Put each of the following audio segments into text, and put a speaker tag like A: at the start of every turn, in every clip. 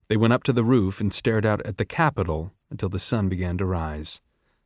A: They went up to the roof and stared out at the Capitol until the sun began to rise.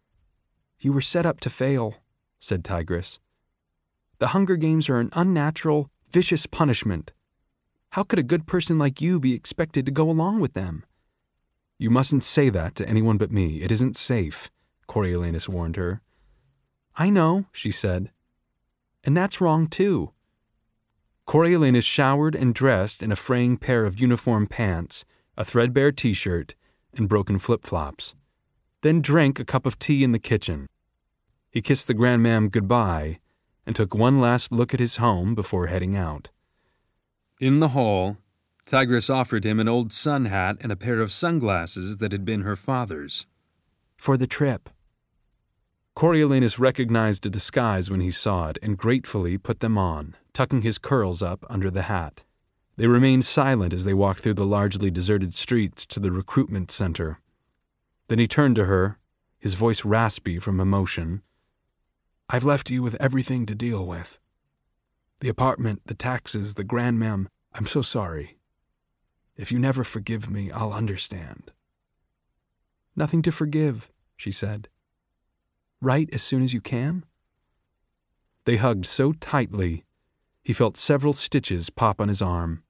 A: "You were set up to fail," said Tigress. "The Hunger Games are an unnatural, vicious punishment. How could a good person like you be expected to go along with them?" "You mustn't say that to anyone but me. It isn't safe," Coriolanus warned her. "I know," she said. "And that's wrong, too." Coriolanus showered and dressed in a fraying pair of uniform pants, a threadbare t-shirt, and broken flip-flops, then drank a cup of tea in the kitchen. He kissed the grandmam goodbye and took one last look at his home before heading out. In the hall, Tigress offered him an old sun hat and a pair of sunglasses that had been her father's. "For the trip." Coriolanus recognized a disguise when he saw it and gratefully put them on, tucking his curls up under the hat. They remained silent as they walked through the largely deserted streets to the recruitment center. Then he turned to her, his voice raspy from emotion. "I've left you with everything to deal with. The apartment, the taxes, the grandmam. I'm so sorry. If you never forgive me, I'll understand." "Nothing to forgive," she said. "Write as soon as you can." They hugged so tightly, he felt several stitches pop on his arm.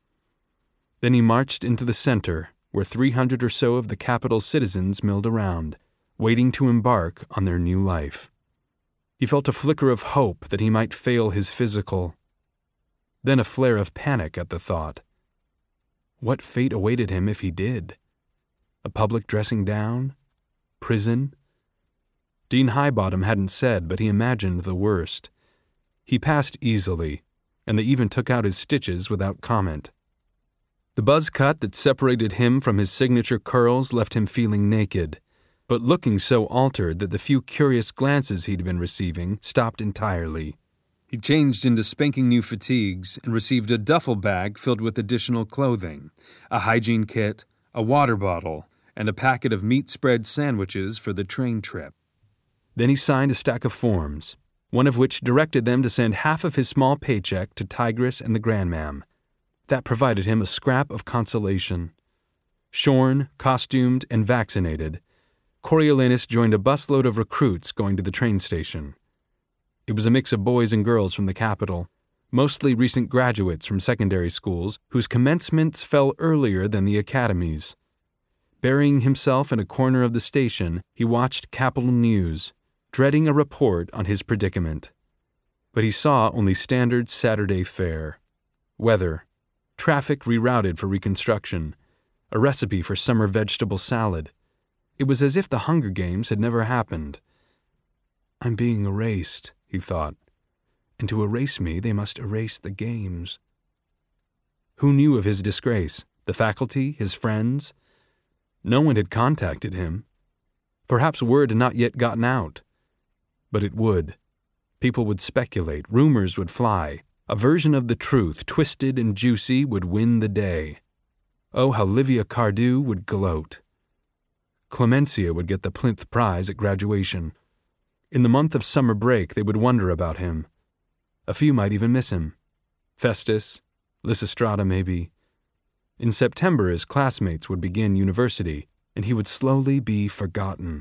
A: Then he marched into the center, where 300 or so of the Capitol's citizens milled around, waiting to embark on their new life. He felt a flicker of hope that he might fail his physical, then a flare of panic at the thought. What fate awaited him if he did? A public dressing down? Prison? Dean Highbottom hadn't said, but he imagined the worst. He passed easily, and they even took out his stitches without comment. The buzz cut that separated him from his signature curls left him feeling naked, but looking so altered that the few curious glances he'd been receiving stopped entirely. He changed into spanking new fatigues and received a duffel bag filled with additional clothing, a hygiene kit, a water bottle, and a packet of meat spread sandwiches for the train trip. Then he signed a stack of forms, one of which directed them to send half of his small paycheck to Tigress and the grandmam. That provided him a scrap of consolation. Shorn, costumed, and vaccinated, Coriolanus joined a busload of recruits going to the train station. It was a mix of boys and girls from the Capitol, mostly recent graduates from secondary schools whose commencements fell earlier than the academies. Burying himself in a corner of the station, he watched Capitol News, dreading a report on his predicament. But he saw only standard Saturday fare. Weather, traffic rerouted for reconstruction, a recipe for summer vegetable salad. It was as if the Hunger Games had never happened. "I'm being erased," he thought. "And to erase me, they must erase the games." Who knew of his disgrace? The faculty? His friends? No one had contacted him. Perhaps word had not yet gotten out. But it would. People would speculate. Rumors would fly. A version of the truth, twisted and juicy, would win the day. Oh, how Livia Cardew would gloat. Clemencia would get the plinth prize at graduation. In the month of summer break, they would wonder about him. A few might even miss him. Festus, Lysistrata maybe. In September, his classmates would begin university, and he would slowly be forgotten.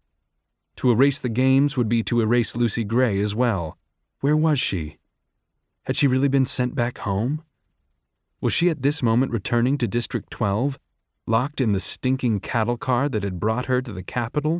A: To erase the games would be to erase Lucy Gray as well. Where was she? Had she really been sent back home? Was she at this moment returning to District 12, locked in the stinking cattle car that had brought her to the Capitol?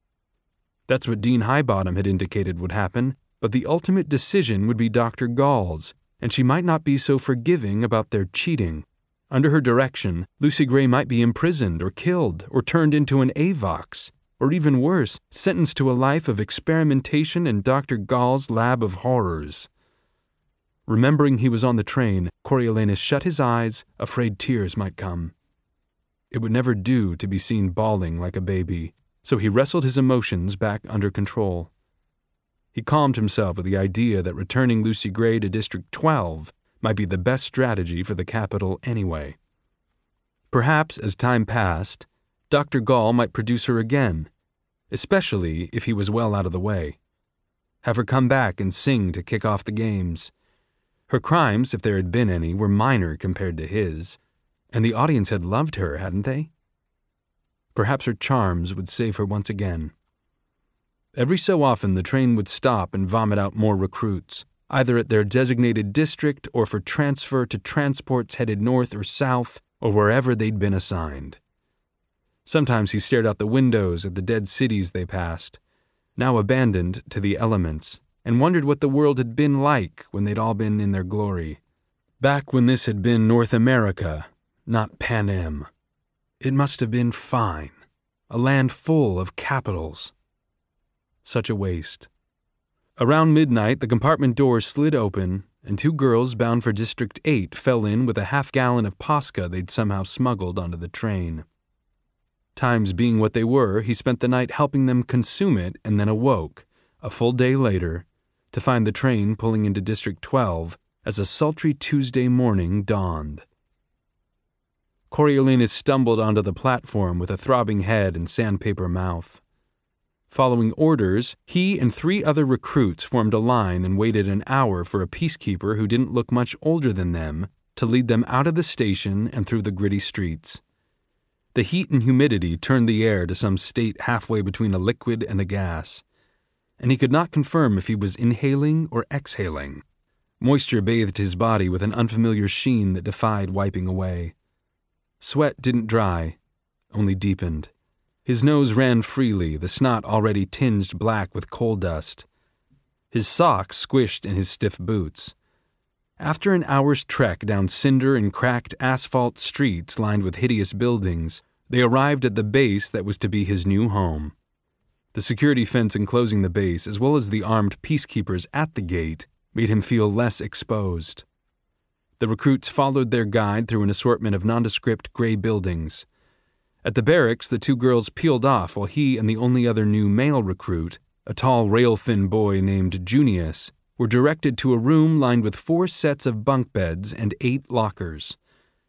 A: That's what Dean Highbottom had indicated would happen, but the ultimate decision would be Dr. Gall's, and she might not be so forgiving about their cheating. Under her direction, Lucy Gray might be imprisoned or killed or turned into an AVOX, or even worse, sentenced to a life of experimentation in Dr. Gall's lab of horrors. Remembering he was on the train, Coriolanus shut his eyes, afraid tears might come. It would never do to be seen bawling like a baby, so he wrestled his emotions back under control. He calmed himself with the idea that returning Lucy Gray to District 12 might be the best strategy for the Capitol anyway. Perhaps, as time passed, Dr. Gall might produce her again, especially if he was well out of the way. Have her come back and sing to kick off the games. Her crimes, if there had been any, were minor compared to his, And the audience had loved her, hadn't they? Perhaps her charms would save her once again. Every so often the train would stop and vomit out more recruits, either at their designated district or for transfer to transports headed north or south or wherever they'd been assigned. Sometimes he stared out the windows at the dead cities they passed, now abandoned to the elements, and wondered what the world had been like when they'd all been in their glory. Back when this had been North America, not Panem. It must have been fine. A land full of capitals. Such a waste. Around midnight, the compartment door slid open, and 2 girls bound for District 8 fell in with a half-gallon of Posca they'd somehow smuggled onto the train. Times being what they were, he spent the night helping them consume it and then awoke, a full day later, to find the train pulling into District 12 as a sultry Tuesday morning dawned. Coriolanus stumbled onto the platform with a throbbing head and sandpaper mouth. Following orders, he and 3 other recruits formed a line and waited an hour for a peacekeeper who didn't look much older than them to lead them out of the station and through the gritty streets. The heat and humidity turned the air to some state halfway between a liquid and a gas, and he could not confirm if he was inhaling or exhaling. Moisture bathed his body with an unfamiliar sheen that defied wiping away. Sweat didn't dry, only deepened. His nose ran freely, the snot already tinged black with coal dust. His socks squished in his stiff boots. After an hour's trek down cinder and cracked asphalt streets lined with hideous buildings, they arrived at the base that was to be his new home. The security fence enclosing the base, as well as the armed peacekeepers at the gate, made him feel less exposed. The recruits followed their guide through an assortment of nondescript gray buildings. At the barracks, the 2 girls peeled off while he and the only other new male recruit, a tall, rail-thin boy named Junius, were directed to a room lined with 4 sets of bunk beds and 8 lockers.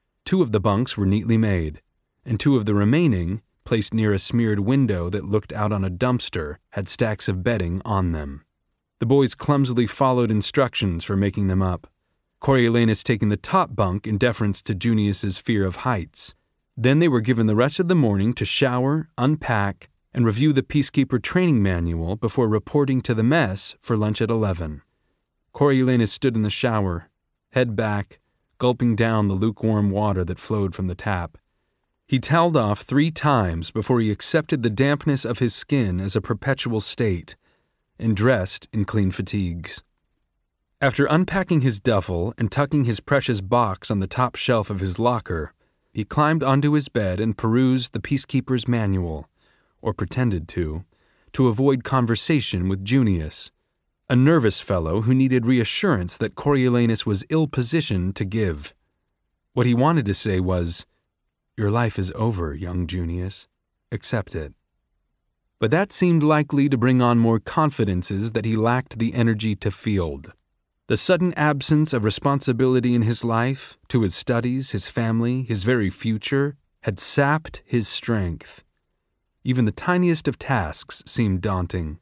A: 2 of the bunks were neatly made, and 2 of the remaining, placed near a smeared window that looked out on a dumpster, had stacks of bedding on them. The boys clumsily followed instructions for making them up, Coriolanus taking the top bunk in deference to Junius's fear of heights. Then they were given the rest of the morning to shower, unpack, and review the Peacekeeper training manual before reporting to the mess for lunch at 11. Coriolanus stood in the shower, head back, gulping down the lukewarm water that flowed from the tap. He toweled off 3 times before he accepted the dampness of his skin as a perpetual state, and dressed in clean fatigues. After unpacking his duffel and tucking his precious box on the top shelf of his locker, he climbed onto his bed and perused the Peacekeeper's manual, or pretended to avoid conversation with Junius, a nervous fellow who needed reassurance that Coriolanus was ill-positioned to give. What he wanted to say was, "Your life is over, young Junius. Accept it." But that seemed likely to bring on more confidences that he lacked the energy to field. The sudden absence of responsibility in his life, to his studies, his family, his very future, had sapped his strength. Even the tiniest of tasks seemed daunting.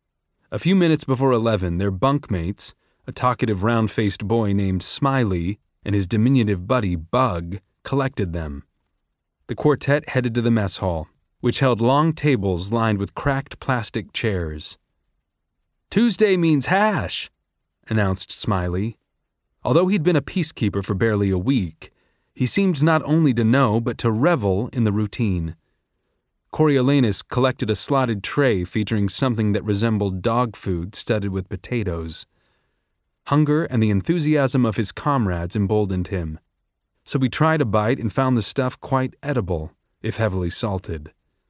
A: A few minutes before 11, their bunkmates, a talkative round-faced boy named Smiley and his diminutive buddy Bug, collected them. The quartet headed to the mess hall, which held long tables lined with cracked plastic chairs. "Tuesday means hash," announced Smiley. Although he'd been a peacekeeper for barely a week, he seemed not only to know but to revel in the routine. Coriolanus collected a slotted tray featuring something that resembled dog food studded with potatoes. Hunger and the enthusiasm of his comrades emboldened him, so he tried a bite and found the stuff quite edible, if heavily salted.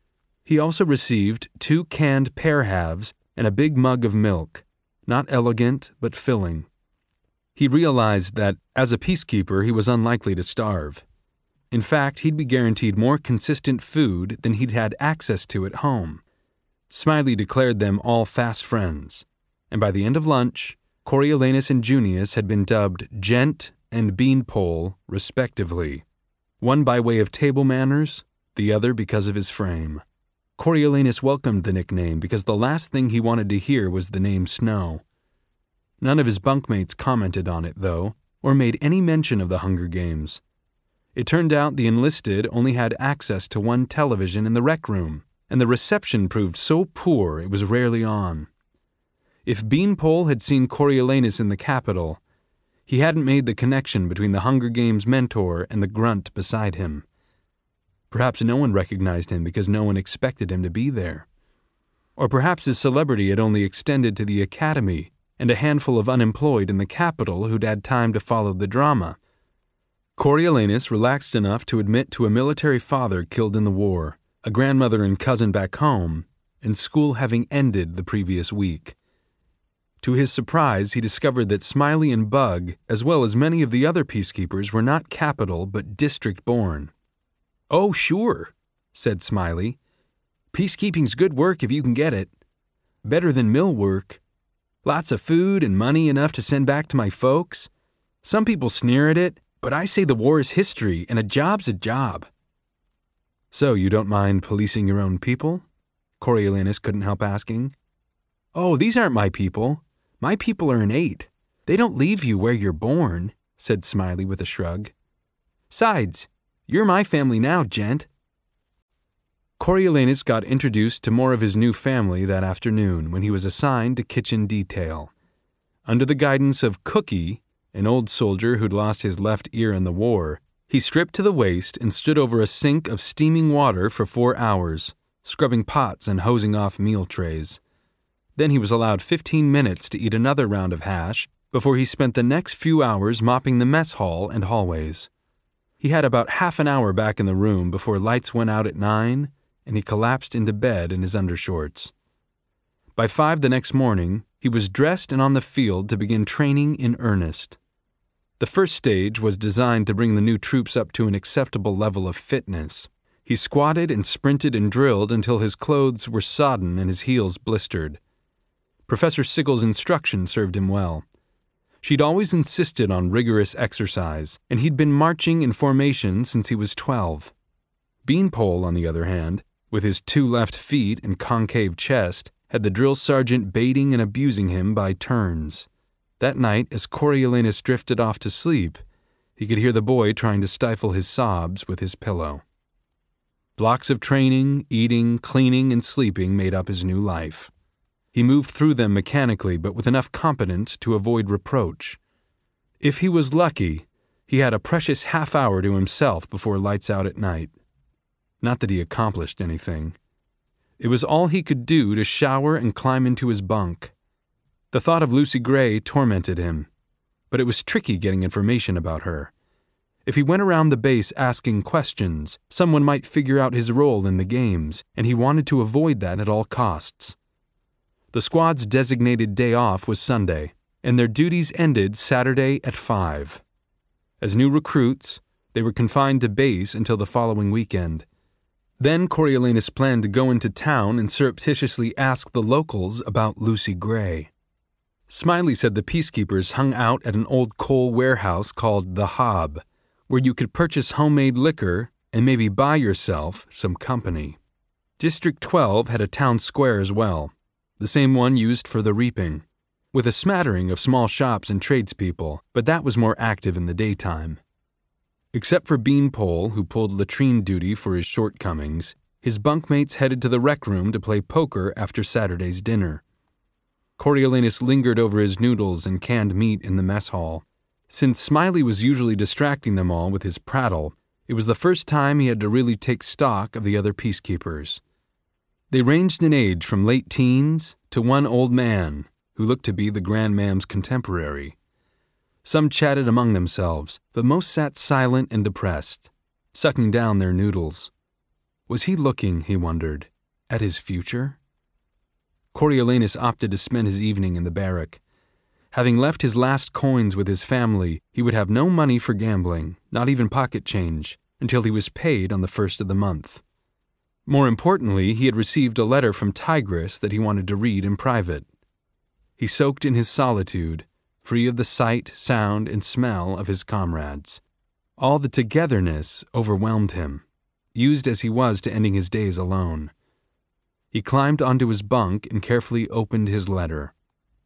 A: He also received 2 canned pear halves and a big mug of milk, not elegant but filling. He realized that, as a peacekeeper, he was unlikely to starve. In fact, he'd be guaranteed more consistent food than he'd had access to at home. Smiley declared them all fast friends, and by the end of lunch, Coriolanus and Junius had been dubbed Gent and Beanpole, respectively, one by way of table manners, the other because of his frame. Coriolanus welcomed the nickname because the last thing he wanted to hear was the name Snow. None of his bunkmates commented on it, though, or made any mention of the Hunger Games. It turned out the enlisted only had access to one television in the rec room, and the reception proved so poor it was rarely on. If Beanpole had seen Coriolanus in the Capitol, he hadn't made the connection between the Hunger Games mentor and the grunt beside him. Perhaps no one recognized him because no one expected him to be there. Or perhaps his celebrity had only extended to the Academy and a handful of unemployed in the Capitol who'd had time to follow the drama. Coriolanus relaxed enough to admit to a military father killed in the war, a grandmother and cousin back home, and school having ended the previous week. To his surprise, he discovered that Smiley and Bug, as well as many of the other peacekeepers, were not Capitol but district-born. "Oh, sure," said Smiley. "Peacekeeping's good work if you can get it. Better than mill work. Lots of food and money enough to send back to my folks. Some people sneer at it, but I say the war is history and a job's a job." "So you don't mind policing your own people?" Coriolanus couldn't help asking. "Oh, these aren't my people. My people are innate. They don't leave you where you're born," said Smiley with a shrug. "'Sides, you're my family now, gent." Coriolanus got introduced to more of his new family that afternoon when he was assigned to kitchen detail. Under the guidance of Cookie, an old soldier who'd lost his left ear in the war, he stripped to the waist and stood over a sink of steaming water for 4 hours, scrubbing pots and hosing off meal trays. Then he was allowed 15 minutes to eat another round of hash before he spent the next few hours mopping the mess hall and hallways. He had about half an hour back in the room before lights went out at 9, and he collapsed into bed in his undershorts. By 5 the next morning, he was dressed and on the field to begin training in earnest. The first stage was designed to bring the new troops up to an acceptable level of fitness. He squatted and sprinted and drilled until his clothes were sodden and his heels blistered. Professor Sigel's instruction served him well. She'd always insisted on rigorous exercise, and he'd been marching in formation since he was 12. Beanpole, on the other hand, with his 2 left feet and concave chest, had the drill sergeant baiting and abusing him by turns. That night, as Coriolanus drifted off to sleep, he could hear the boy trying to stifle his sobs with his pillow. Blocks of training, eating, cleaning, and sleeping made up his new life. He moved through them mechanically, but with enough competence to avoid reproach. If he was lucky, he had a precious half-hour to himself before lights out at night. Not that he accomplished anything. It was all he could do to shower and climb into his bunk. The thought of Lucy Gray tormented him, but it was tricky getting information about her. If he went around the base asking questions, someone might figure out his role in the games, and he wanted to avoid that at all costs. The squad's designated day off was Sunday, and their duties ended Saturday at 5. As new recruits, they were confined to base until the following weekend. Then Coriolanus planned to go into town and surreptitiously ask the locals about Lucy Gray. Smiley said the peacekeepers hung out at an old coal warehouse called The Hob, where you could purchase homemade liquor and maybe buy yourself some company. District 12 had a town square as well, the same one used for the reaping, with a smattering of small shops and tradespeople, but that was more active in the daytime. Except for Beanpole, who pulled latrine duty for his shortcomings, his bunkmates headed to the rec room to play poker after Saturday's dinner. Coriolanus lingered over his noodles and canned meat in the mess hall. Since Smiley was usually distracting them all with his prattle, it was the first time he had to really take stock of the other peacekeepers. They ranged in age from late teens to one old man who looked to be the Grandmam's contemporary. Some chatted among themselves, but most sat silent and depressed, sucking down their noodles. Was he looking, he wondered, at his future? Coriolanus opted to spend his evening in the barrack. Having left his last coins with his family, he would have no money for gambling, not even pocket change, until he was paid on the 1st of the month. More importantly, he had received a letter from Tigris that he wanted to read in private. He soaked in his solitude, free of the sight, sound, and smell of his comrades. All the togetherness overwhelmed him, used as he was to ending his days alone. He climbed onto his bunk and carefully opened his letter.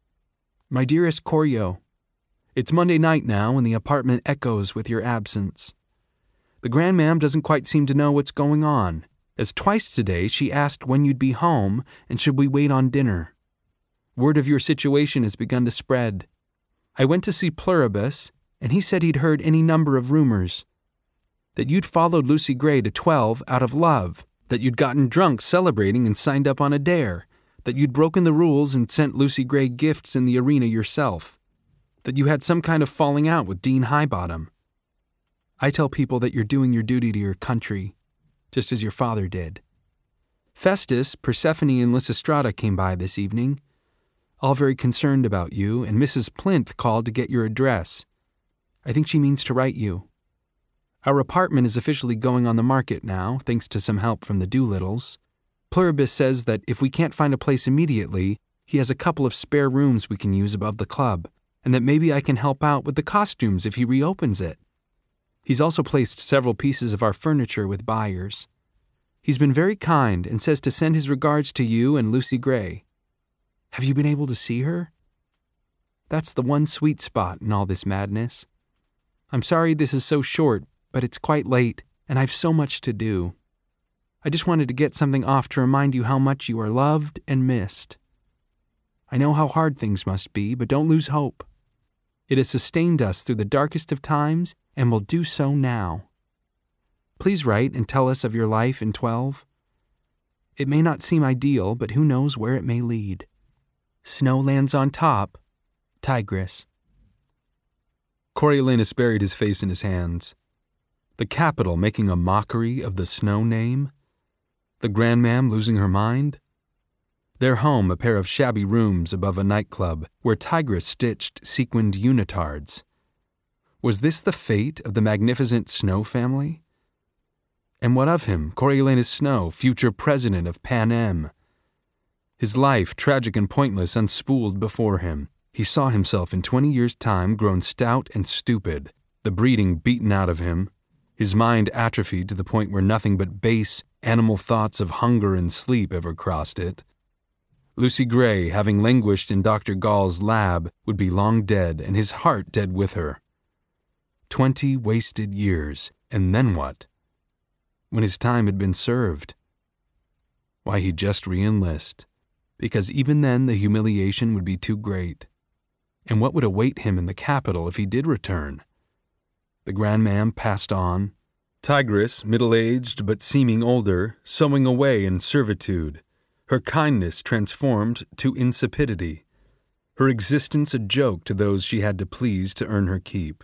A: My dearest Corio, it's Monday night now and the apartment echoes with your absence. The grandmam doesn't quite seem to know what's going on, as twice today she asked when you'd be home and should we wait on dinner. Word of your situation has begun to spread. I went to see Pluribus, and he said he'd heard any number of rumors. That you'd followed Lucy Gray to 12 out of love, that you'd gotten drunk celebrating and signed up on a dare, that you'd broken the rules and sent Lucy Gray gifts in the arena yourself, that you had some kind of falling out with Dean Highbottom. I tell people that you're doing your duty to your country, just as your father did. Festus, Persephone, and Lysistrata came by this evening, all very concerned about you, and Mrs. Plinth called to get your address. I think she means to write you. Our apartment is officially going on the market now, thanks to some help from the Doolittles. Pluribus says that if we can't find a place immediately, he has a couple of spare rooms we can use above the club, and that maybe I can help out with the costumes if he reopens it. He's also placed several pieces of our furniture with buyers. He's been very kind and says to send his regards to you and Lucy Gray. Have you been able to see her? That's the one sweet spot in all this madness. I'm sorry this is so short, but it's quite late, and I've so much to do. I just wanted to get something off to remind you how much you are loved and missed. I know how hard things must be, but don't lose hope. It has sustained us through the darkest of times, and will do so now. Please write and tell us of your life in 12. It may not seem ideal, but who knows where it may lead. Snow lands on top. Tigris. Coriolanus buried his face in his hands. The capital making a mockery of the Snow name? The grandmam losing her mind? Their home a pair of shabby rooms above a nightclub where Tigris stitched sequined unitards. Was this the fate of the magnificent Snow family? And what of him, Coriolanus Snow, future president of Pan Am? His life, tragic and pointless, unspooled before him. He saw himself in 20 years' time grown stout and stupid, the breeding beaten out of him, his mind atrophied to the point where nothing but base, animal thoughts of hunger and sleep ever crossed it. Lucy Gray, having languished in Dr. Gall's lab, would be long dead, and his heart dead with her. 20 wasted years, and then what? When his time had been served? Why, he'd just re-enlist, because even then the humiliation would be too great. And what would await him in the capital if he did return? The grandmam passed on. Tigris, middle-aged but seeming older, sewing away in servitude, her kindness transformed to insipidity, her existence a joke to those she had to please to earn her keep.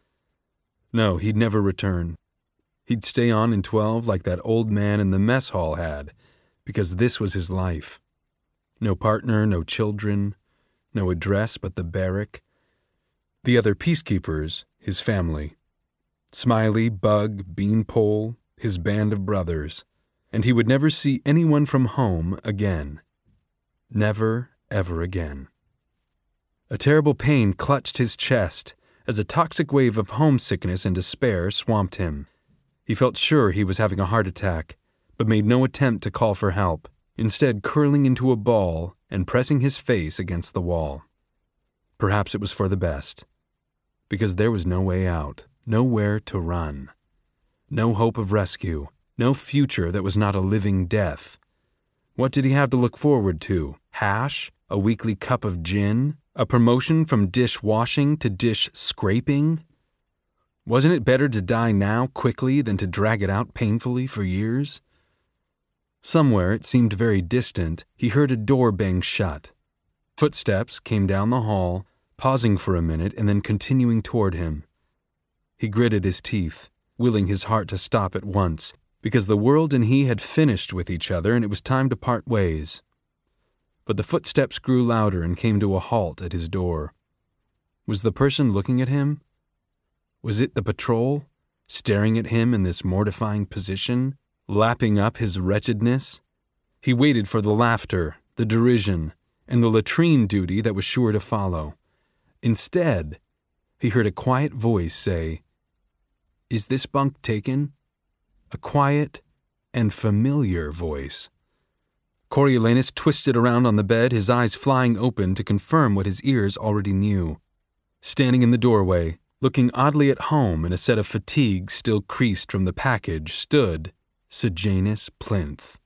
A: No, he'd never return. He'd stay on in 12 like that old man in the mess hall had, because this was his life. No partner, no children, no address but the barrack. The other peacekeepers, his family. Smiley, Bug, Beanpole, his band of brothers. And he would never see anyone from home again. Never, ever again. A terrible pain clutched his chest as a toxic wave of homesickness and despair swamped him. He felt sure he was having a heart attack, but made no attempt to call for help, instead curling into a ball and pressing his face against the wall. Perhaps it was for the best, because there was no way out, nowhere to run. No hope of rescue, no future that was not a living death. What did he have to look forward to? Hash? A weekly cup of gin? A promotion from dish washing to dish scraping? Wasn't it better to die now quickly than to drag it out painfully for years? Somewhere, it seemed very distant, he heard a door bang shut. Footsteps came down the hall, pausing for a minute and then continuing toward him. He gritted his teeth, willing his heart to stop at once, because the world and he had finished with each other and it was time to part ways. But the footsteps grew louder and came to a halt at his door. Was the person looking at him? Was it the patrol, staring at him in this mortifying position, lapping up his wretchedness? He waited for the laughter, the derision, and the latrine duty that was sure to follow. Instead, he heard a quiet voice say, "Is this bunk taken?" A quiet and familiar voice. Coriolanus twisted around on the bed, his eyes flying open to confirm what his ears already knew. Standing in the doorway, Looking oddly at home in a set of fatigues still creased from the package stood Sejanus Plinth.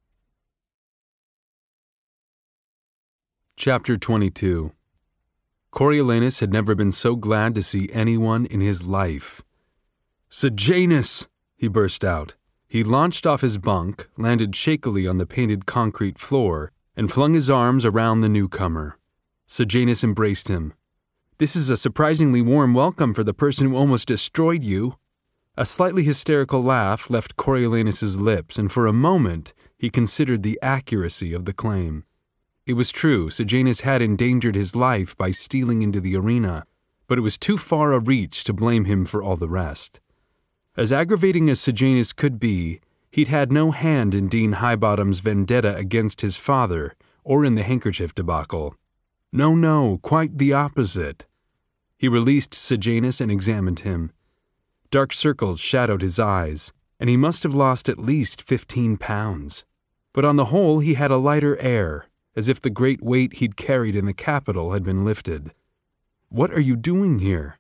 A: Chapter 22. Coriolanus had never been so glad to see anyone in his life. "Sejanus!" he burst out. He launched off his bunk, landed shakily on the painted concrete floor, and flung his arms around the newcomer. Sejanus embraced him. "This is a surprisingly warm welcome for the person who almost destroyed you." A slightly hysterical laugh left Coriolanus's lips, and for a moment he considered the accuracy of the claim. It was true, Sejanus had endangered his life by stealing into the arena, but it was too far a reach to blame him for all the rest. As aggravating as Sejanus could be, he'd had no hand in Dean Highbottom's vendetta against his father, or in the handkerchief debacle. No, quite the opposite. He released Sejanus and examined him. Dark circles shadowed his eyes, and he must have lost at least 15 pounds. But on the whole he had a lighter air, as if the great weight he'd carried in the capital had been lifted. "What are you doing here?"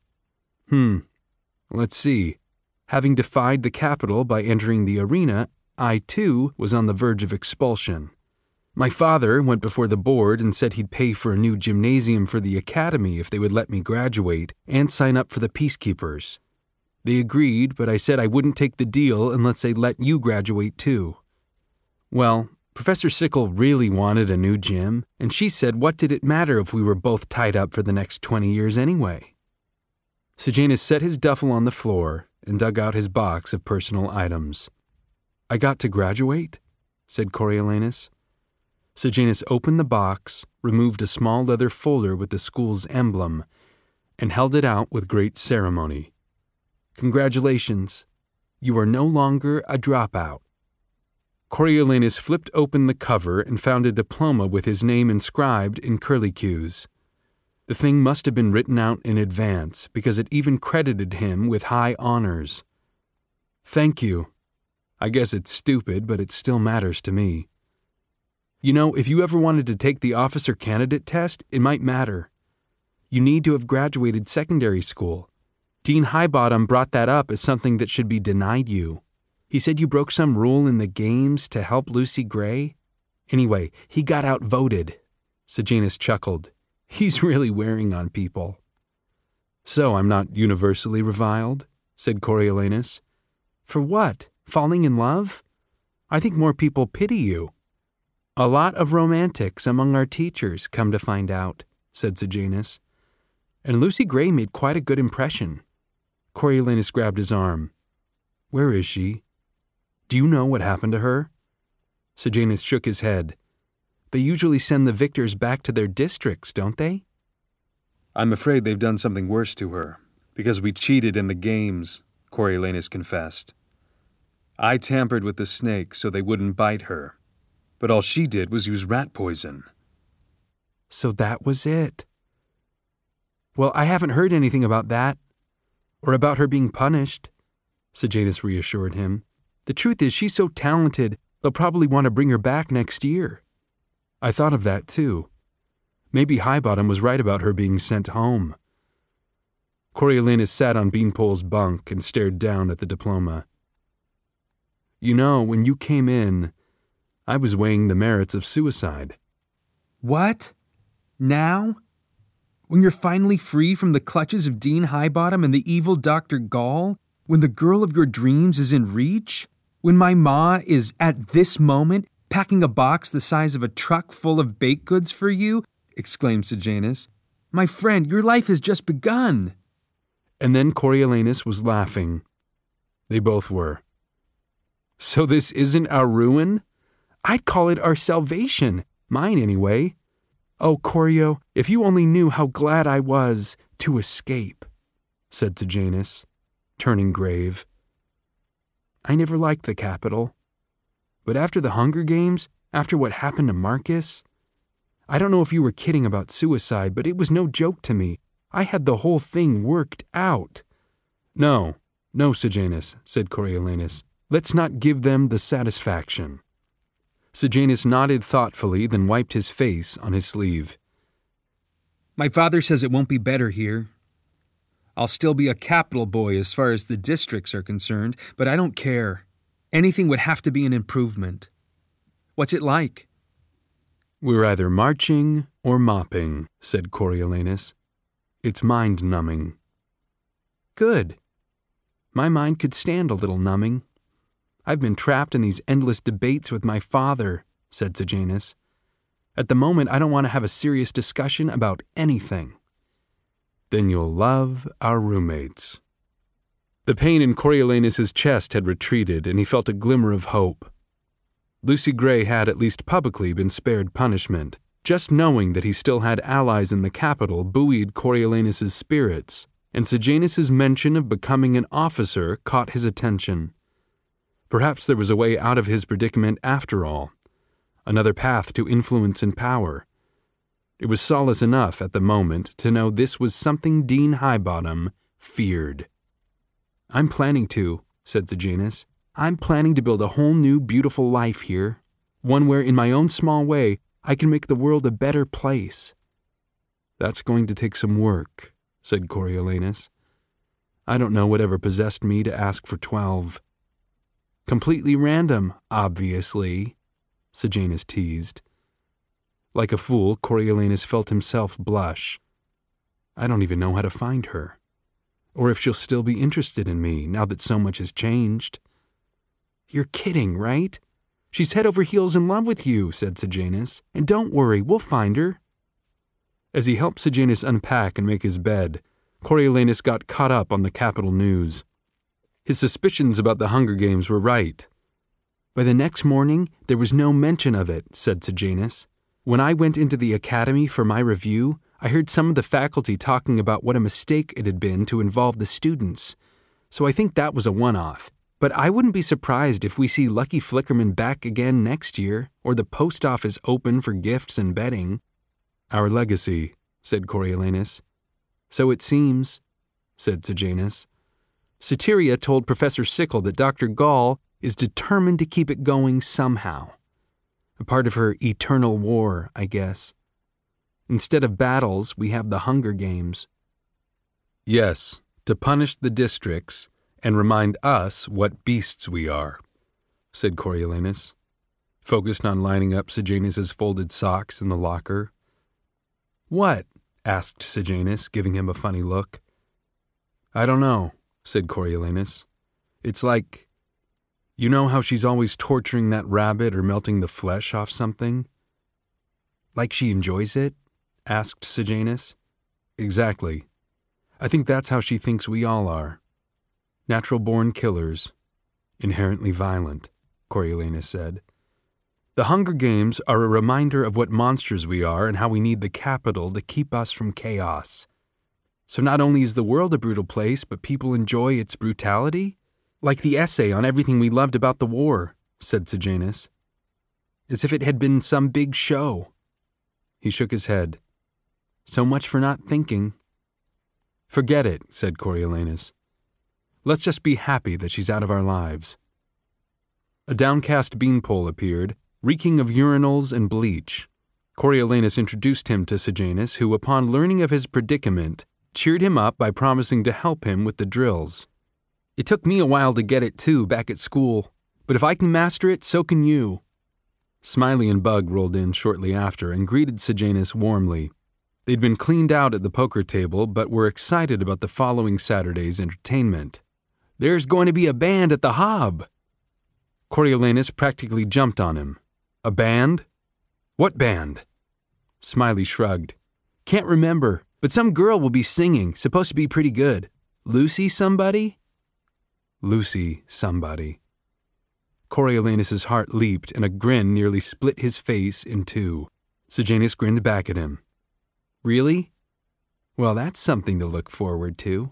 A: Let's see. Having defied the capital by entering the arena, I, too, was on the verge of expulsion. My father went before the board and said he'd pay for a new gymnasium for the academy if they would let me graduate and sign up for the Peacekeepers. They agreed, but I said I wouldn't take the deal unless they let you graduate too. Well, Professor Sickle really wanted a new gym, and she said what did it matter if we were both tied up for the next 20 years anyway? Sejanus set his duffel on the floor and dug out his box of personal items. "I got to graduate?" said Coriolanus. Sejanus opened the box, removed a small leather folder with the school's emblem, and held it out with great ceremony. "Congratulations. You are no longer a dropout." Coriolanus flipped open the cover and found a diploma with his name inscribed in curlicues. The thing must have been written out in advance, because it even credited him with high honors. "Thank you. I guess it's stupid, but it still matters to me. You know, if you ever wanted to take the officer candidate test, it might matter. You need to have graduated secondary school. Dean Highbottom brought that up as something that should be denied you. He said you broke some rule in the games to help Lucy Gray. Anyway, he got outvoted." Sejanus chuckled. "He's really wearing on people." "So I'm not universally reviled?" said Coriolanus. "For what? Falling in love? I think more people pity you." "A lot of romantics among our teachers, come to find out," said Sejanus. "And Lucy Gray made quite a good impression." Coriolanus grabbed his arm. "Where is she? Do you know what happened to her?" Sejanus shook his head. "They usually send the victors back to their districts, don't they?" "I'm afraid they've done something worse to her, because we cheated in the games," Coriolanus confessed. "I tampered with the snake so they wouldn't bite her, but all she did was use rat poison." "So that was it. Well, I haven't heard anything about that, or about her being punished," Sejanus reassured him. "The truth is she's so talented, they'll probably want to bring her back next year." "I thought of that, too. Maybe Highbottom was right about her being sent home." Coriolanus sat on Beanpole's bunk and stared down at the diploma. "You know, when you came in, I was weighing the merits of suicide." "What? Now? When you're finally free from the clutches of Dean Highbottom and the evil Dr. Gall? When the girl of your dreams is in reach? When my ma is, at this moment, packing a box the size of a truck full of baked goods for you?" exclaimed Sejanus. "My friend, your life has just begun." And then Coriolanus was laughing. They both were. "So this isn't our ruin? I'd call it our salvation. Mine, anyway. Oh, Corio, if you only knew how glad I was to escape," said Sejanus, turning grave. "I never liked the capital. But after the Hunger Games, after what happened to Marcus, I don't know if you were kidding about suicide, but it was no joke to me. I had the whole thing worked out." No, Sejanus," said Coriolanus. "Let's not give them the satisfaction." Sejanus nodded thoughtfully, then wiped his face on his sleeve. "My father says it won't be better here. I'll still be a capital boy as far as the districts are concerned, but I don't care. Anything would have to be an improvement. What's it like? We're either marching or mopping, said Coriolanus. It's mind-numbing. Good. My mind could stand a little numbing. I've been trapped in these endless debates with my father, said Sejanus. At the moment, I don't want to have a serious discussion about anything. Then you'll love our roommates. The pain in Coriolanus's chest had retreated, and he felt a glimmer of hope. Lucy Gray had, at least publicly, been spared punishment. Just knowing that he still had allies in the capital buoyed Coriolanus's spirits, and Sejanus's mention of becoming an officer caught his attention. Perhaps there was a way out of his predicament after all, another path to influence and power. It was solace enough at the moment to know this was something Dean Highbottom feared. I'm planning to, said Sejanus. I'm planning to build a whole new beautiful life here, one where in my own small way I can make the world a better place. That's going to take some work, said Coriolanus. I don't know whatever possessed me to ask for 12. Completely random, obviously, Sejanus teased. Like a fool, Coriolanus felt himself blush. I don't even know how to find her, or if she'll still be interested in me now that so much has changed. You're kidding, right? She's head over heels in love with you, said Sejanus. And don't worry, we'll find her. As he helped Sejanus unpack and make his bed, Coriolanus got caught up on the capital news. His suspicions about the Hunger Games were right. By the next morning, there was no mention of it, said Sejanus. When I went into the academy for my review, I heard some of the faculty talking about what a mistake it had been to involve the students. So I think that was a one-off. But I wouldn't be surprised if we see Lucky Flickerman back again next year, or the post office open for gifts and betting. Our legacy, said Coriolanus. So it seems, said Sejanus. Soteria told Professor Sickle that Dr. Gall is determined to keep it going somehow. A part of her eternal war, I guess. Instead of battles, we have the Hunger Games. Yes, to punish the districts and remind us what beasts we are, said Coriolanus, focused on lining up Sejanus's folded socks in the locker. What? Asked Sejanus, giving him a funny look. I don't know, said Coriolanus. It's like, you know how she's always torturing that rabbit or melting the flesh off something? Like she enjoys it? Asked Sejanus. Exactly. I think that's how she thinks we all are. Natural-born killers. Inherently violent, Coriolanus said. The Hunger Games are a reminder of what monsters we are and how we need the capital to keep us from chaos. So not only is the world a brutal place, but people enjoy its brutality? Like the essay on everything we loved about the war, said Sejanus. As if it had been some big show. He shook his head. So much for not thinking. Forget it, said Coriolanus. Let's just be happy that she's out of our lives. A downcast beanpole appeared, reeking of urinals and bleach. Coriolanus introduced him to Sejanus, who, upon learning of his predicament, cheered him up by promising to help him with the drills. It took me a while to get it, too, back at school, but if I can master it, so can you. Smiley and Bug rolled in shortly after and greeted Sejanus warmly. They'd been cleaned out at the poker table, but were excited about the following Saturday's entertainment. There's going to be a band at the Hob. Coriolanus practically jumped on him. A band? What band? Smiley shrugged. Can't remember, but some girl will be singing, supposed to be pretty good. Lucy somebody? Lucy somebody. Coriolanus's heart leaped, and a grin nearly split his face in two. Sejanus grinned back at him. Really? Well, that's something to look forward to.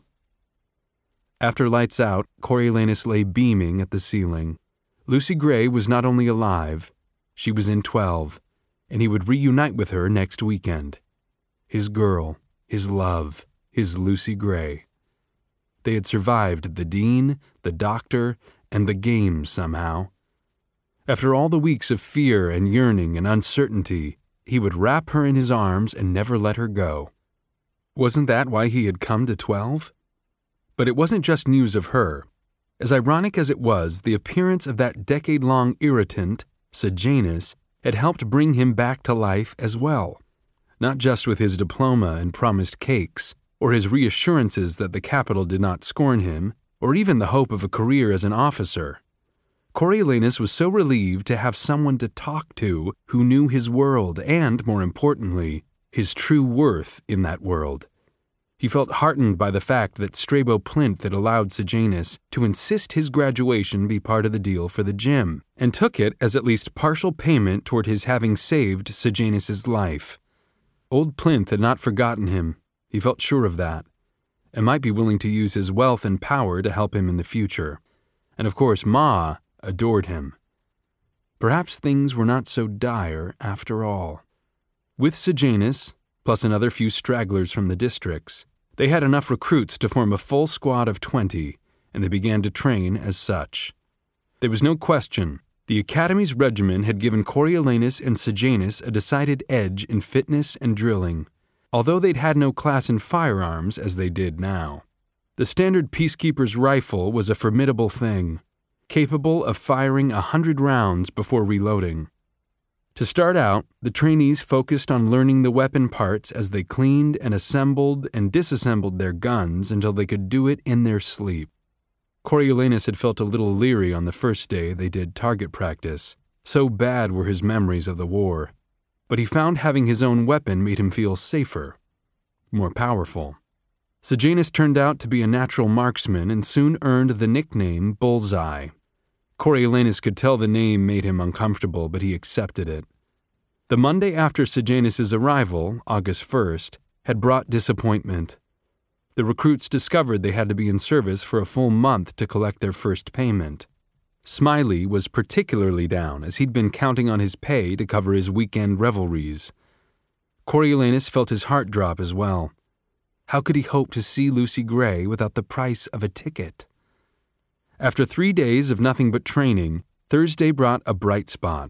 A: After lights out, Coriolanus lay beaming at the ceiling. Lucy Gray was not only alive, she was in 12, and he would reunite with her next weekend. His girl, his love, his Lucy Gray. They had survived the dean, the doctor, and the games somehow. After all the weeks of fear and yearning and uncertainty, he would wrap her in his arms and never let her go. Wasn't that why he had come to 12? But it wasn't just news of her. As ironic as it was, the appearance of that decade-long irritant, Sejanus, had helped bring him back to life as well. Not just with his diploma and promised cakes, or his reassurances that the capital did not scorn him, or even the hope of a career as an officer. Coriolanus was so relieved to have someone to talk to who knew his world and, more importantly, his true worth in that world. He felt heartened by the fact that Strabo Plinth had allowed Sejanus to insist his graduation be part of the deal for the gym, and took it as at least partial payment toward his having saved Sejanus's life. Old Plinth had not forgotten him, he felt sure of that, and might be willing to use his wealth and power to help him in the future. And of course Ma adored him. Perhaps things were not so dire after all. With Sejanus, plus another few stragglers from the districts, they had enough recruits to form a full squad of 20, and they began to train as such. There was no question. The Academy's regimen had given Coriolanus and Sejanus a decided edge in fitness and drilling, although they'd had no class in firearms as they did now. The standard peacekeeper's rifle was a formidable thing, capable of firing 100 rounds before reloading. To start out, the trainees focused on learning the weapon parts as they cleaned and assembled and disassembled their guns until they could do it in their sleep. Coriolanus had felt a little leery on the first day they did target practice, so bad were his memories of the war, but he found having his own weapon made him feel safer, more powerful. Sejanus turned out to be a natural marksman and soon earned the nickname Bullseye. Coriolanus could tell the name made him uncomfortable, but he accepted it. The Monday after Sejanus's arrival, August 1st, had brought disappointment. The recruits discovered they had to be in service for a full month to collect their first payment. Smiley was particularly down, as he'd been counting on his pay to cover his weekend revelries. Coriolanus felt his heart drop as well. How could he hope to see Lucy Gray without the price of a ticket? After 3 days of nothing but training, Thursday brought a bright spot.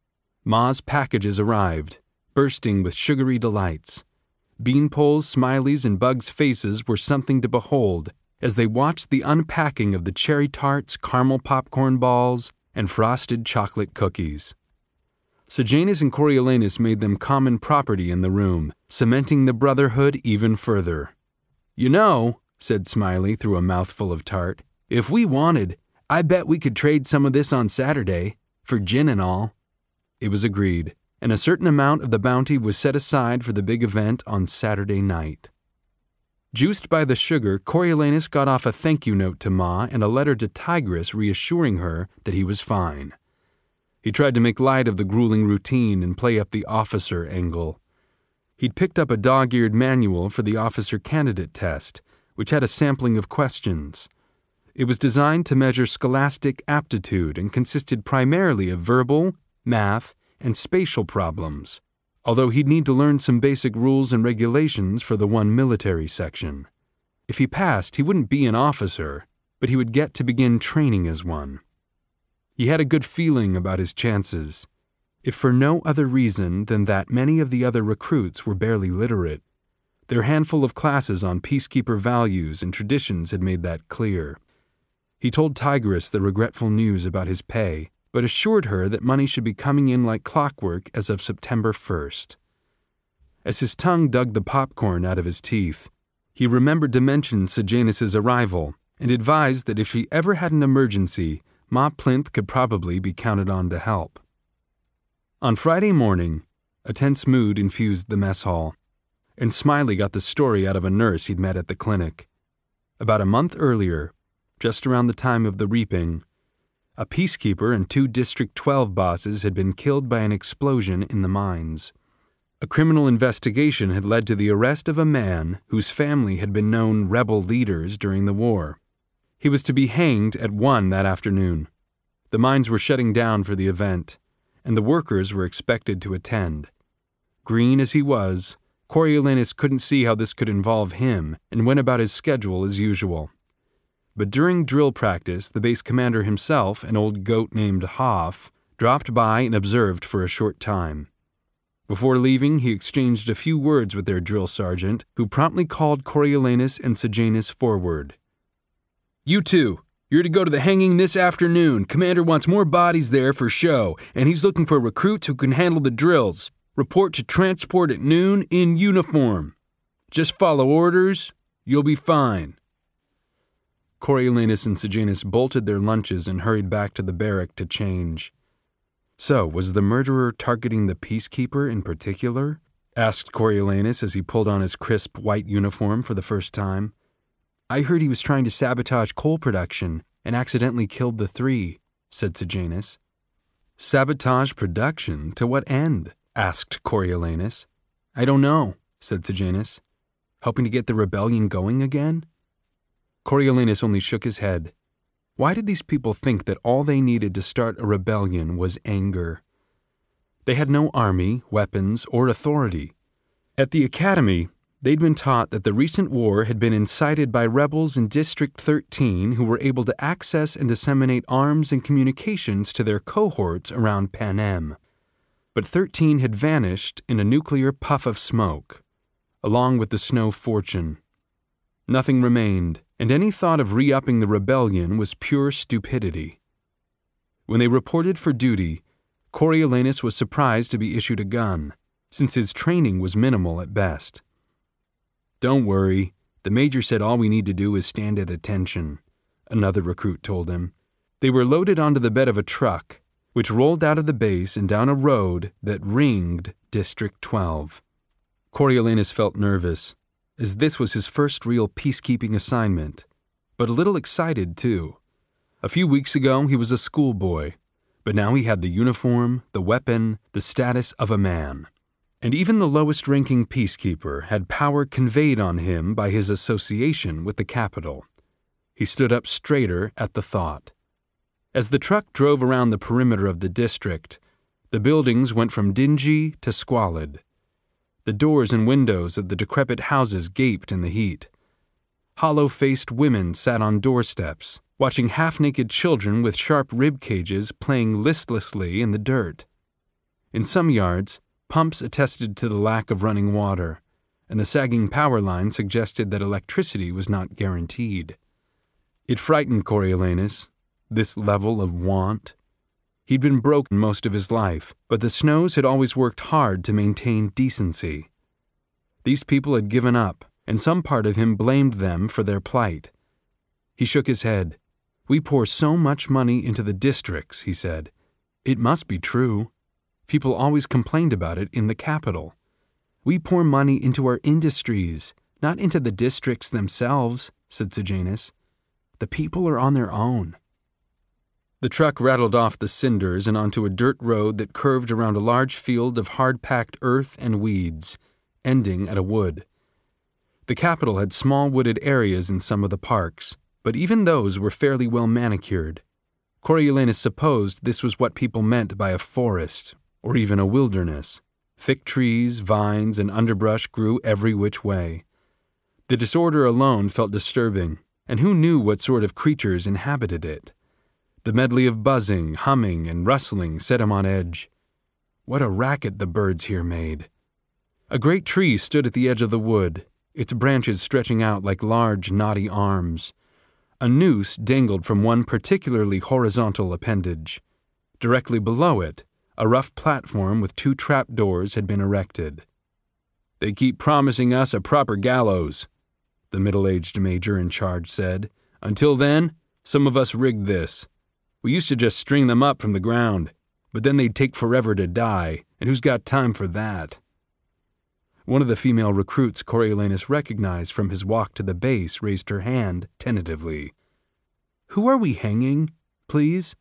A: Ma's packages arrived, bursting with sugary delights. Beanpole's, Smiley's, and Bug's faces were something to behold as they watched the unpacking of the cherry tarts, caramel popcorn balls, and frosted chocolate cookies. Sejanus and Coriolanus made them common property in the room, cementing the brotherhood even further. "You know," said Smiley through a mouthful of tart, "if we wanted, I bet we could trade some of this on Saturday, for gin and all." It was agreed, and a certain amount of the bounty was set aside for the big event on Saturday night. Juiced by the sugar, Coriolanus got off a thank-you note to Ma and a letter to Tigris reassuring her that he was fine. He tried to make light of the grueling routine and play up the officer angle. He'd picked up a dog-eared manual for the officer candidate test, which had a sampling of questions. It was designed to measure scholastic aptitude and consisted primarily of verbal, math, and spatial problems, although he'd need to learn some basic rules and regulations for the one military section. If he passed, he wouldn't be an officer, but he would get to begin training as one. He had a good feeling about his chances, if for no other reason than that many of the other recruits were barely literate. Their handful of classes on peacekeeper values and traditions had made that clear. He told Tigris the regretful news about his pay, but assured her that money should be coming in like clockwork as of September 1st. As his tongue dug the popcorn out of his teeth, he remembered to mention Sejanus's arrival and advised that if she ever had an emergency, Ma Plinth could probably be counted on to help. On Friday morning, a tense mood infused the mess hall, and Smiley got the story out of a nurse he'd met at the clinic. About a month earlier, just around the time of the reaping, a peacekeeper and 2 District 12 bosses had been killed by an explosion in the mines. A criminal investigation had led to the arrest of a man whose family had been known rebel leaders during the war. He was to be hanged at 1 that afternoon. The mines were shutting down for the event, and the workers were expected to attend. Green as he was, Coriolanus couldn't see how this could involve him and went about his schedule as usual. But during drill practice, the base commander himself, an old goat named Hoff, dropped by and observed for a short time. Before leaving, he exchanged a few words with their drill sergeant, who promptly called Coriolanus and Sejanus forward. You two, you're to go to the hanging this afternoon. Commander wants more bodies there for show, and he's looking for recruits who can handle the drills. Report to transport at noon in uniform. Just follow orders. You'll be fine. Coriolanus and Sejanus bolted their lunches and hurried back to the barrack to change. So, was the murderer targeting the peacekeeper in particular? Asked Coriolanus as he pulled on his crisp white uniform for the first time. I heard he was trying to sabotage coal production and accidentally killed the 3, said Sejanus. Sabotage production? To what end? Asked Coriolanus. I don't know, said Sejanus. Hoping to get the rebellion going again? Coriolanus only shook his head. Why did these people think that all they needed to start a rebellion was anger? They had no army, weapons, or authority. At the academy, they'd been taught that the recent war had been incited by rebels in District 13 who were able to access and disseminate arms and communications to their cohorts around Panem. But 13 had vanished in a nuclear puff of smoke, along with the Snow fortune. Nothing remained, and any thought of re-upping the rebellion was pure stupidity. When they reported for duty, Coriolanus was surprised to be issued a gun, since his training was minimal at best. Don't worry, the major said all we need to do is stand at attention, another recruit told him. They were loaded onto the bed of a truck, which rolled out of the base and down a road that ringed District 12. Coriolanus felt nervous, as this was his first real peacekeeping assignment, but a little excited too. A few weeks ago he was a schoolboy, but now he had the uniform, the weapon, the status of a man. And even the lowest-ranking peacekeeper had power conveyed on him by his association with the capital. He stood up straighter at the thought. As the truck drove around the perimeter of the district, the buildings went from dingy to squalid. The doors and windows of the decrepit houses gaped in the heat. Hollow-faced women sat on doorsteps, watching half-naked children with sharp rib cages playing listlessly in the dirt. In some yards, pumps attested to the lack of running water, and the sagging power line suggested that electricity was not guaranteed. It frightened Coriolanus, this level of want. He'd been broke most of his life, but the Snows had always worked hard to maintain decency. These people had given up, and some part of him blamed them for their plight. He shook his head. We pour so much money into the districts, he said. It must be true. People always complained about it in the capital. We pour money into our industries, not into the districts themselves, said Sejanus. The people are on their own. The truck rattled off the cinders and onto a dirt road that curved around a large field of hard-packed earth and weeds, ending at a wood. The capital had small wooded areas in some of the parks, but even those were fairly well manicured. Coriolanus supposed this was what people meant by a forest, or even a wilderness. Thick trees, vines, and underbrush grew every which way. The disorder alone felt disturbing, and who knew what sort of creatures inhabited it? The medley of buzzing, humming, and rustling set him on edge. What a racket the birds here made! A great tree stood at the edge of the wood, its branches stretching out like large, knotty arms. A noose dangled from one particularly horizontal appendage. Directly below it, a rough platform with 2 trapdoors had been erected. They keep promising us a proper gallows, the middle-aged major in charge said. Until then, some of us rigged this. We used to just string them up from the ground, but then they'd take forever to die, and who's got time for that? One of the female recruits Coriolanus recognized from his walk to the base raised her hand tentatively. Who are we hanging, please?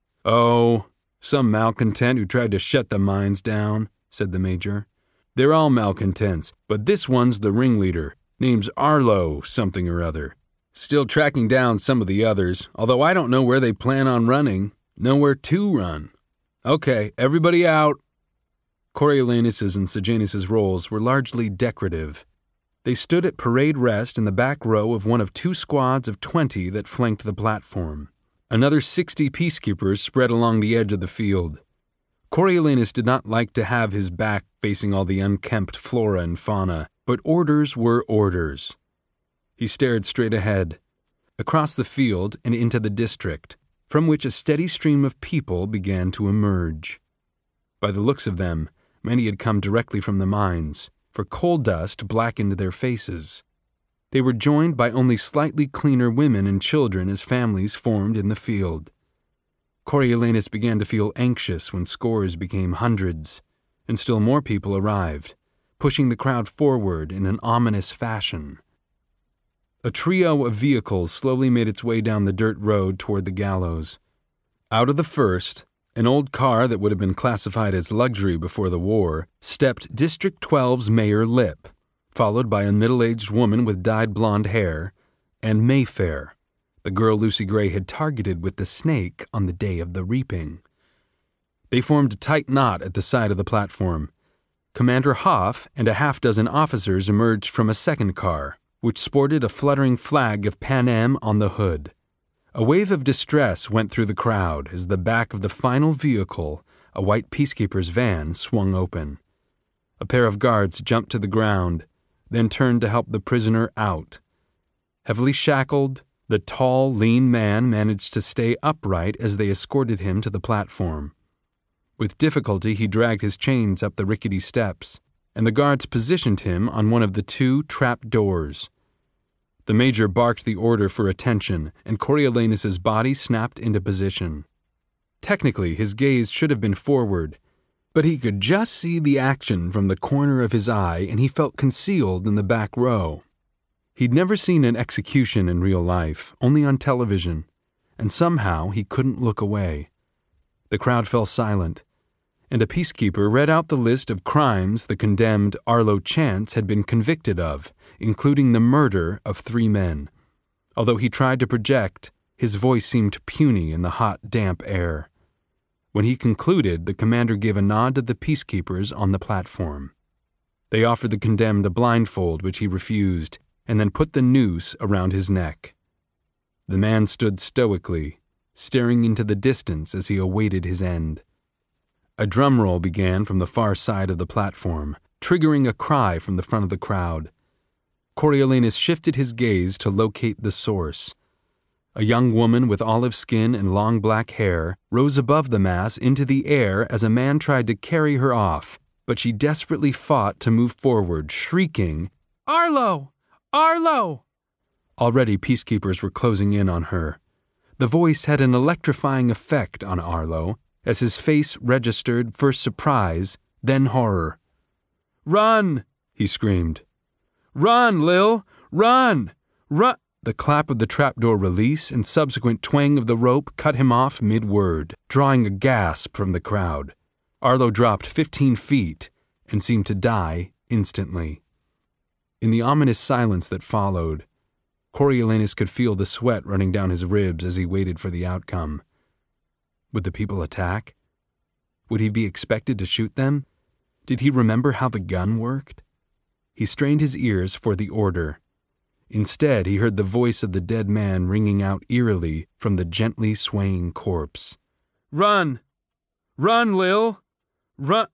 A: Oh, some malcontent who tried to shut the mines down, said the major. They're all malcontents, but this one's the ringleader. Name's Arlo something or other. Still tracking down some of the others, although I don't know where they plan on running. Nowhere to run. Okay, everybody out. Coriolanus's and Sejanus's roles were largely decorative. They stood at parade rest in the back row of one of 2 squads of 20 that flanked the platform. Another 60 peacekeepers spread along the edge of the field. Coriolanus did not like to have his back facing all the unkempt flora and fauna, but orders were orders. He stared straight ahead. across the field and into the district, from which a steady stream of people began to emerge. By the looks of them, many had come directly from the mines, for coal dust blackened their faces. They were joined by only slightly cleaner women and children as families formed in the field. Coriolanus began to feel anxious when scores became hundreds, and still more people arrived, pushing the crowd forward in an ominous fashion. A trio of vehicles slowly made its way down the dirt road toward the gallows. Out of the first, an old car that would have been classified as luxury before the war, stepped District 12's Mayor Lip, followed by a middle-aged woman with dyed blonde hair, and Mayfair, the girl Lucy Gray had targeted with the snake on the day of the reaping. They formed a tight knot at the side of the platform. Commander Hoff and a half-dozen officers emerged from a second car, which sported a fluttering flag of Pan Am on the hood. A wave of distress went through the crowd as the back of the final vehicle, a white peacekeeper's van, swung open. A pair of guards jumped to the ground, then turned to help the prisoner out. Heavily shackled, the tall, lean man managed to stay upright as they escorted him to the platform. With difficulty he dragged his chains up the rickety steps, and the guards positioned him on one of the two trap doors. The major barked the order for attention, and Coriolanus's body snapped into position. Technically, his gaze should have been forward, but he could just see the action from the corner of his eye, and he felt concealed in the back row. He'd never seen an execution in real life, only on television, and somehow he couldn't look away. The crowd fell silent, and a peacekeeper read out the list of crimes the condemned Arlo Chance had been convicted of, including the murder of 3 men. Although he tried to project, his voice seemed puny in the hot, damp air. When he concluded, the commander gave a nod to the peacekeepers on the platform. They offered the condemned a blindfold, which he refused, and then put the noose around his neck. The man stood stoically, staring into the distance as he awaited his end. A drum roll began from the far side of the platform, triggering a cry from the front of the crowd. Coriolanus shifted his gaze to locate the source. A young woman with olive skin and long black hair rose above the mass into the air as a man tried to carry her off, but she desperately fought to move forward, shrieking, "Arlo! Arlo!" Already peacekeepers were closing in on her. The voice had an electrifying effect on Arlo, as his face registered first surprise, then horror. "Run!" he screamed. "Run, Lil! Run! Run!" The clap of the trapdoor release and subsequent twang of the rope cut him off mid-word, drawing a gasp from the crowd. Arlo dropped 15 feet and seemed to die instantly. In the ominous silence that followed, Coriolanus could feel the sweat running down his ribs as he waited for the outcome. Would the people attack? Would he be expected to shoot them? Did he remember how the gun worked? He strained his ears for the order. Instead, he heard the voice of the dead man ringing out eerily from the gently swaying corpse. "Run! Run, Lil! Run!"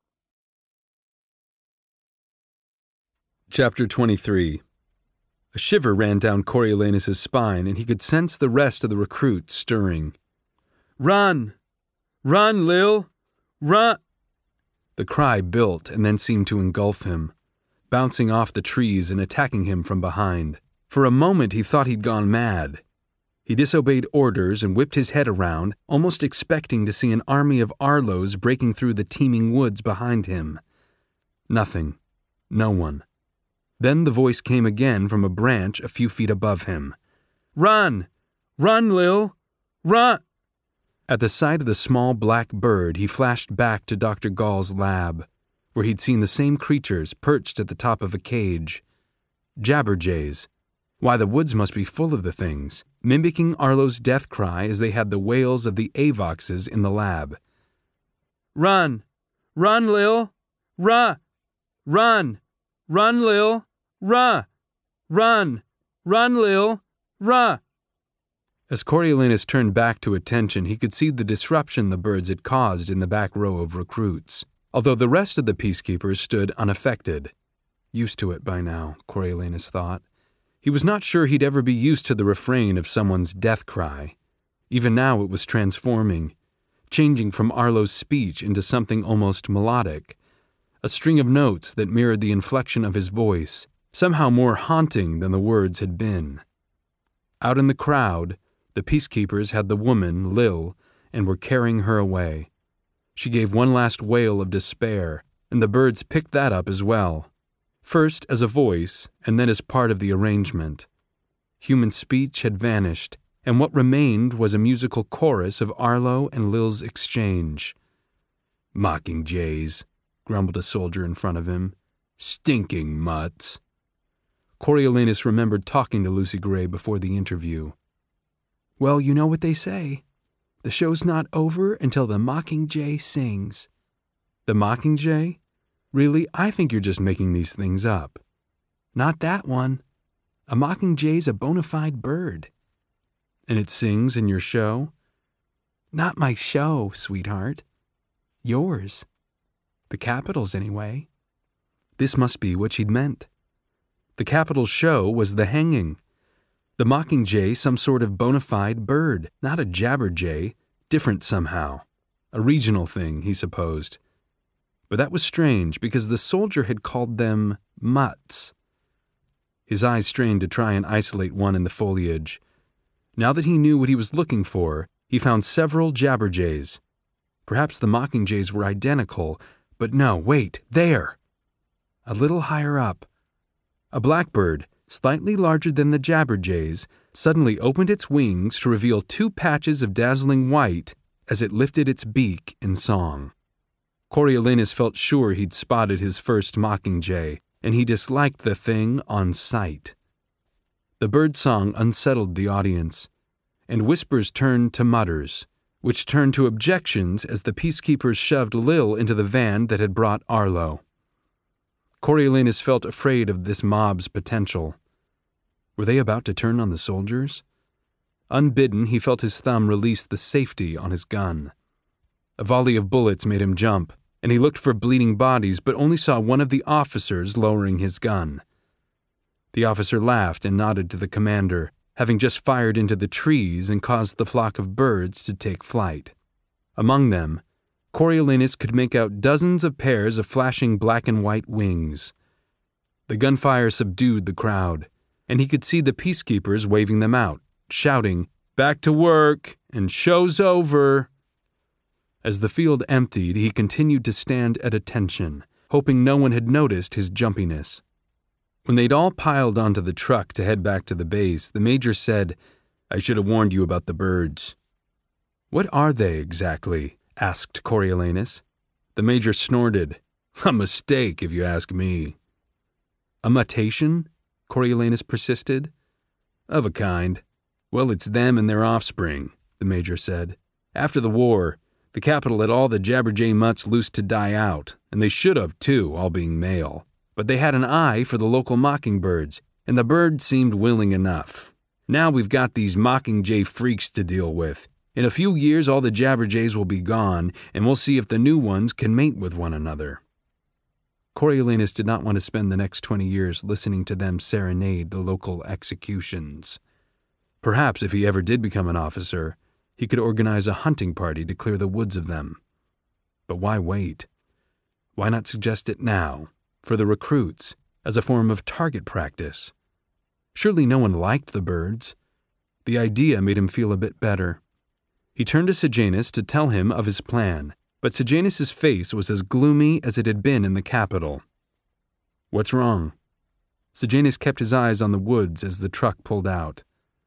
A: Chapter 23. A shiver ran down Coriolanus's spine, and he could sense the rest of the recruits stirring. "Run! Run, Lil! Run!" The cry built and then seemed to engulf him, bouncing off the trees and attacking him from behind. For a moment he thought he'd gone mad. He disobeyed orders and whipped his head around, almost expecting to see an army of Arlos breaking through the teeming woods behind him. Nothing. No one. Then the voice came again from a branch a few feet above him. "Run! Run, Lil! Run!" At the sight of the small black bird, he flashed back to Dr. Gall's lab, where he'd seen the same creatures perched at the top of a cage. Jabberjays. Why, the woods must be full of the things, mimicking Arlo's death cry as they had the wails of the Avoxes in the lab. "Run! Run, Lil! Run! Run! Run, Lil! Run! Run! Run, Lil! Run!" As Coriolanus turned back to attention, he could see the disruption the birds had caused in the back row of recruits, although the rest of the peacekeepers stood unaffected. Used to it by now, Coriolanus thought. He was not sure he'd ever be used to the refrain of someone's death cry. Even now it was transforming, changing from Arlo's speech into something almost melodic, a string of notes that mirrored the inflection of his voice, somehow more haunting than the words had been. Out in the crowd, the peacekeepers had the woman, Lil, and were carrying her away. She gave one last wail of despair, and the birds picked that up as well, first as a voice and then as part of the arrangement. Human speech had vanished, and what remained was a musical chorus of Arlo and Lil's exchange. "Mockingjays," grumbled a soldier in front of him. "Stinking mutts." Coriolanus remembered talking to Lucy Gray before the interview. "Well, you know what they say. The show's not over until the mockingjay sings." "The mockingjay? Really, I think you're just making these things up." "Not that one. A mockingjay's a bona fide bird." "And it sings in your show?" "Not my show, sweetheart. Yours. The Capitol's, anyway." This must be what she'd meant. The Capitol's show was the hanging. The mockingjay some sort of bona fide bird, not a jabberjay, different somehow. A regional thing, he supposed. But that was strange, because the soldier had called them mutts. His eyes strained to try and isolate one in the foliage. Now that he knew what he was looking for, he found several jabberjays. Perhaps the mockingjays were identical, but no, wait, there! A little higher up. A blackbird, slightly larger than the jabberjays, suddenly opened its wings to reveal two patches of dazzling white as it lifted its beak in song. Coriolanus felt sure he'd spotted his first mockingjay, and he disliked the thing on sight. The bird song unsettled the audience, and whispers turned to mutters, which turned to objections as the peacekeepers shoved Lil into the van that had brought Arlo. Coriolanus felt afraid of this mob's potential. Were they about to turn on the soldiers? Unbidden, he felt his thumb release the safety on his gun. A volley of bullets made him jump, and he looked for bleeding bodies, but only saw one of the officers lowering his gun. The officer laughed and nodded to the commander, having just fired into the trees and caused the flock of birds to take flight. Among them, Coriolanus could make out dozens of pairs of flashing black and white wings. The gunfire subdued the crowd, and he could see the peacekeepers waving them out, shouting, "Back to work!" and "Show's over!" As the field emptied, he continued to stand at attention, hoping no one had noticed his jumpiness. When they'd all piled onto the truck to head back to the base, the major said, "I should have warned you about the birds." "What are they, exactly?" asked Coriolanus. The major snorted. "A mistake, if you ask me." "A mutation?" Coriolanus persisted. "Of a kind. Well, it's them and their offspring," the major said. "After the war, the Capitol let all the jabberjay mutts loose to die out, and they should have, too, all being male. But they had an eye for the local mockingbirds, and the birds seemed willing enough. Now we've got these mockingjay freaks to deal with. In a few years all the jabberjays will be gone, and we'll see if the new ones can mate with one another." Coriolanus did not want to spend the next 20 years listening to them serenade the local executions. Perhaps if he ever did become an officer, he could organize a hunting party to clear the woods of them. But why wait? Why not suggest it now, for the recruits, as a form of target practice? Surely no one liked the birds. The idea made him feel a bit better. He turned to Sejanus to tell him of his plan, but Sejanus's face was as gloomy as it had been in the Capitol. "What's wrong?" Sejanus kept his eyes on the woods as the truck pulled out.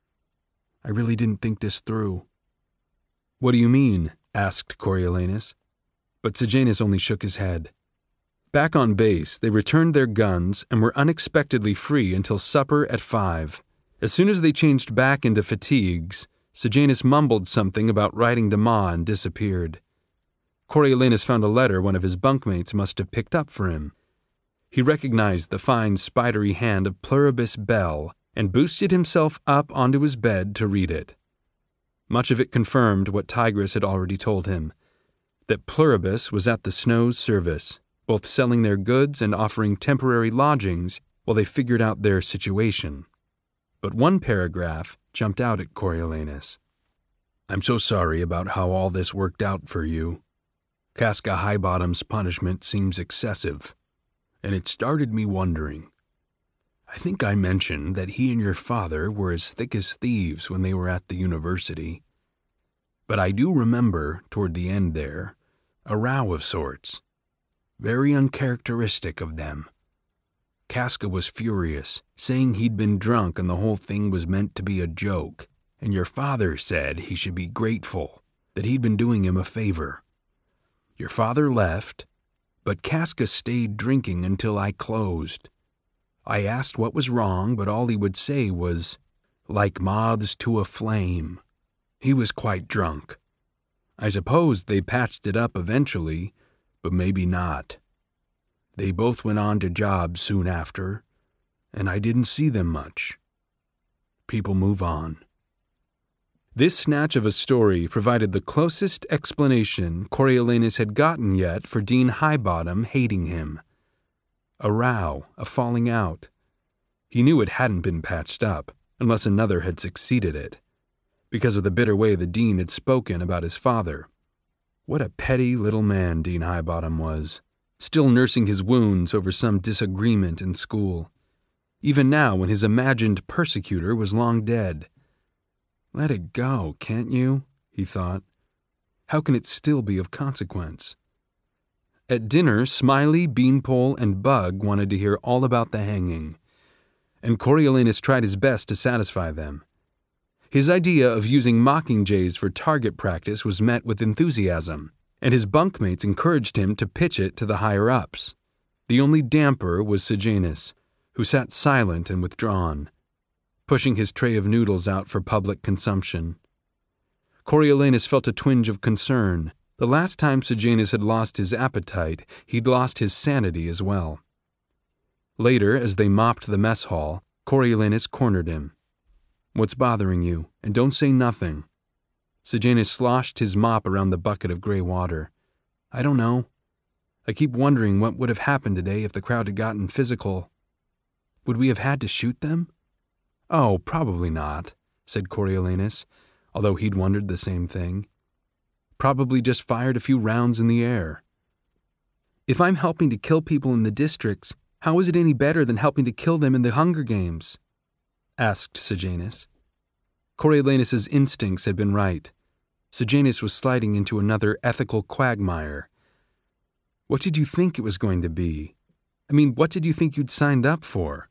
A: "I really didn't think this through." "What do you mean?" asked Coriolanus. But Sejanus only shook his head. Back on base, they returned their guns and were unexpectedly free until supper at 5. As soon as they changed back into fatigues, Sejanus mumbled something about writing to Ma and disappeared. Coriolanus found a letter one of his bunkmates must have picked up for him. He recognized the fine, spidery hand of Pluribus Bell and boosted himself up onto his bed to read it. Much of it confirmed what Tigris had already told him, that Pluribus was at the Snow's service, both selling their goods and offering temporary lodgings while they figured out their situation. But one paragraph jumped out at Coriolanus. "I'm so sorry about how all this worked out for you. Casca Highbottom's punishment seems excessive, and it started me wondering. I think I mentioned that he and your father were as thick as thieves when they were at the university. But I do remember, toward the end there, a row of sorts. Very uncharacteristic of them. Casca was furious, saying he'd been drunk and the whole thing was meant to be a joke, and your father said he should be grateful, that he'd been doing him a favor. Your father left, but Casca stayed drinking until I closed. I asked what was wrong, but all he would say was, 'Like moths to a flame.' He was quite drunk. I suppose they patched it up eventually, but maybe not. They both went on to jobs soon after, and I didn't see them much. People move on." This snatch of a story provided the closest explanation Coriolanus had gotten yet for Dean Highbottom hating him. A row, a falling out. He knew it hadn't been patched up, unless another had succeeded it, because of the bitter way the Dean had spoken about his father. What a petty little man Dean Highbottom was, still nursing his wounds over some disagreement in school, even now when his imagined persecutor was long dead. Let it go, can't you? He thought. How can it still be of consequence? At dinner, Smiley, Beanpole, and Bug wanted to hear all about the hanging, and Coriolanus tried his best to satisfy them. His idea of using mockingjays for target practice was met with enthusiasm, and his bunkmates encouraged him to pitch it to the higher-ups. The only damper was Sejanus, who sat silent and withdrawn, pushing his tray of noodles out for public consumption. Coriolanus felt a twinge of concern. The last time Sejanus had lost his appetite, he'd lost his sanity as well. Later, as they mopped the mess hall, Coriolanus cornered him. "What's bothering you? And don't say nothing." Sejanus sloshed his mop around the bucket of gray water. "I don't know. I keep wondering what would have happened today if the crowd had gotten physical. Would we have had to shoot them?" "Oh, probably not," said Coriolanus, although he'd wondered the same thing. "Probably just fired a few rounds in the air." "If I'm helping to kill people in the districts, how is it any better than helping to kill them in the Hunger Games?" asked Sejanus. Coriolanus's instincts had been right. Sejanus was sliding into another ethical quagmire. "What did you think it was going to be? I mean, what did you think you'd signed up for?"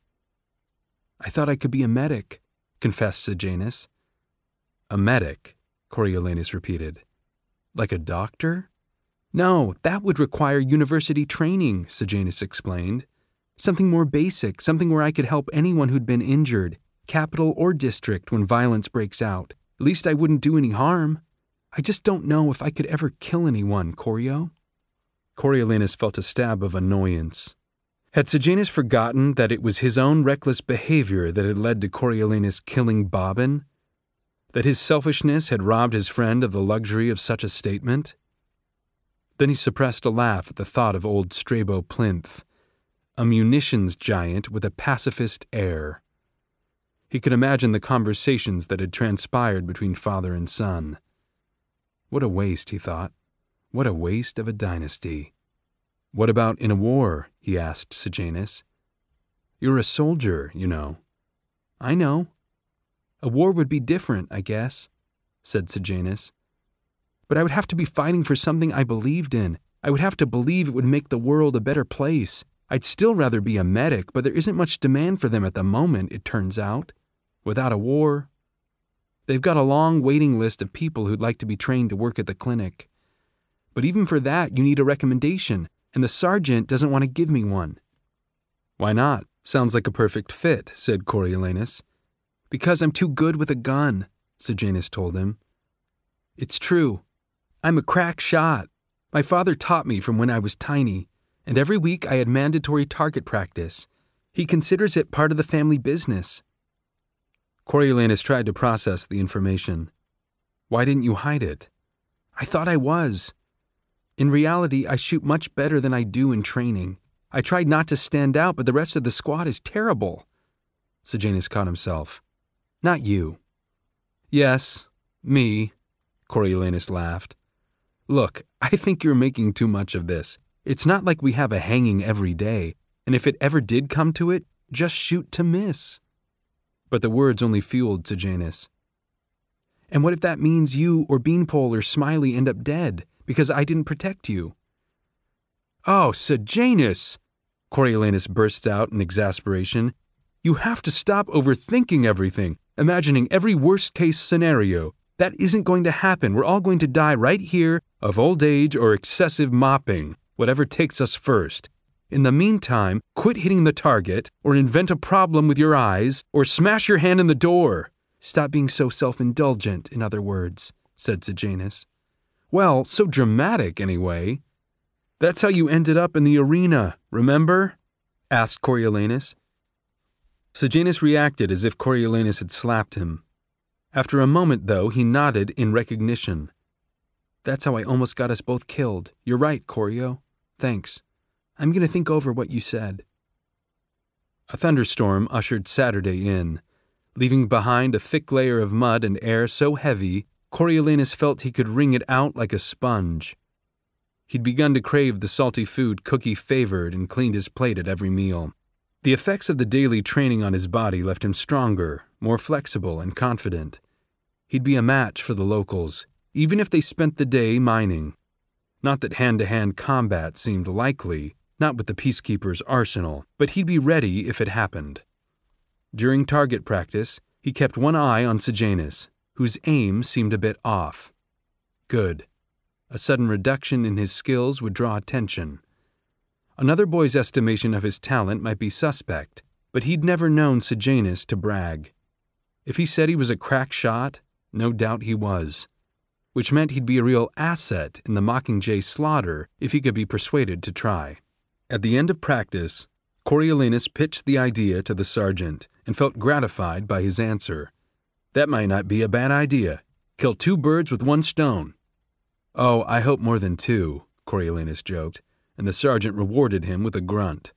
A: "I thought I could be a medic," confessed Sejanus. "A medic," Coriolanus repeated. "Like a doctor?" "No, that would require university training," Sejanus explained. "Something more basic, something where I could help anyone who'd been injured, capital or district, when violence breaks out. At least I wouldn't do any harm. I just don't know if I could ever kill anyone, Corio." Coriolanus felt a stab of annoyance. Had Sejanus forgotten that it was his own reckless behavior that had led to Coriolanus killing Bobbin? That his selfishness had robbed his friend of the luxury of such a statement? Then he suppressed a laugh at the thought of old Strabo Plinth, a munitions giant with a pacifist air. He could imagine the conversations that had transpired between father and son. What a waste, he thought. What a waste of a dynasty. "What about in a war?" he asked Sejanus. "You're a soldier, you know." "I know. A war would be different, I guess," said Sejanus. "But I would have to be fighting for something I believed in. I would have to believe it would make the world a better place. I'd still rather be a medic, but there isn't much demand for them at the moment, it turns out. Without a war. They've got a long waiting list of people who'd like to be trained to work at the clinic. But even for that, you need a recommendation, and the sergeant doesn't want to give me one." "Why not? Sounds like a perfect fit," said Coriolanus. "Because I'm too good with a gun," Sejanus told him. "It's true. I'm a crack shot. My father taught me from when I was tiny, and every week I had mandatory target practice. He considers it part of the family business." Coriolanus tried to process the information. "Why didn't you hide it?" "I thought I was. In reality, I shoot much better than I do in training. I tried not to stand out, but the rest of the squad is terrible." Sejanus caught himself. Not you. Yes, me, Coriolanus laughed. Look, I think you're making too much of this. It's not like we have a hanging every day, and if it ever did come to it, just shoot to miss. But the words only fueled Sejanus. And what if that means you or Beanpole or Smiley end up dead, because I didn't protect you? Oh, Sejanus! Coriolanus burst out in exasperation. You have to stop overthinking everything, imagining every worst-case scenario. That isn't going to happen. We're all going to die right here of old age or excessive mopping, whatever takes us first. In the meantime, quit hitting the target, or invent a problem with your eyes, or smash your hand in the door. Stop being so self-indulgent, in other words, said Sejanus. Well, so dramatic, anyway. That's how you ended up in the arena, remember? Asked Coriolanus. Sejanus reacted as if Coriolanus had slapped him. After a moment, though, he nodded in recognition. That's how I almost got us both killed. You're right, Corio. Thanks. I'm going to think over what you said. A thunderstorm ushered Saturday in, leaving behind a thick layer of mud and air so heavy, Coriolanus felt he could wring it out like a sponge. He'd begun to crave the salty food Cookie favored and cleaned his plate at every meal. The effects of the daily training on his body left him stronger, more flexible, and confident. He'd be a match for the locals, even if they spent the day mining. Not that hand-to-hand combat seemed likely, not with the Peacekeeper's arsenal, but he'd be ready if it happened. During target practice, he kept one eye on Sejanus, whose aim seemed a bit off. Good. A sudden reduction in his skills would draw attention. Another boy's estimation of his talent might be suspect, but he'd never known Sejanus to brag. If he said he was a crack shot, no doubt he was. Which meant he'd be a real asset in the Mockingjay slaughter if he could be persuaded to try. At the end of practice, Coriolanus pitched the idea to the sergeant and felt gratified by his answer. That might not be a bad idea. Kill 2 birds with 1 stone. Oh, I hope more than 2, Coriolanus joked, and the sergeant rewarded him with a grunt.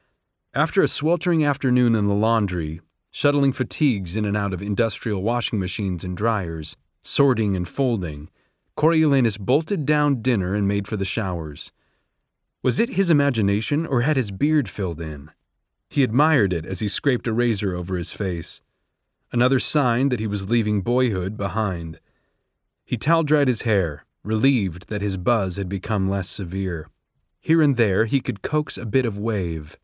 A: After a sweltering afternoon in the laundry, shuttling fatigues in and out of industrial washing machines and dryers, sorting and folding, Coriolanus bolted down dinner and made for the showers. Was it his imagination, or had his beard filled in? He admired it as he scraped a razor over his face. Another sign that he was leaving boyhood behind. He towel-dried his hair, relieved that his buzz had become less severe. Here and there he could coax a bit of wave.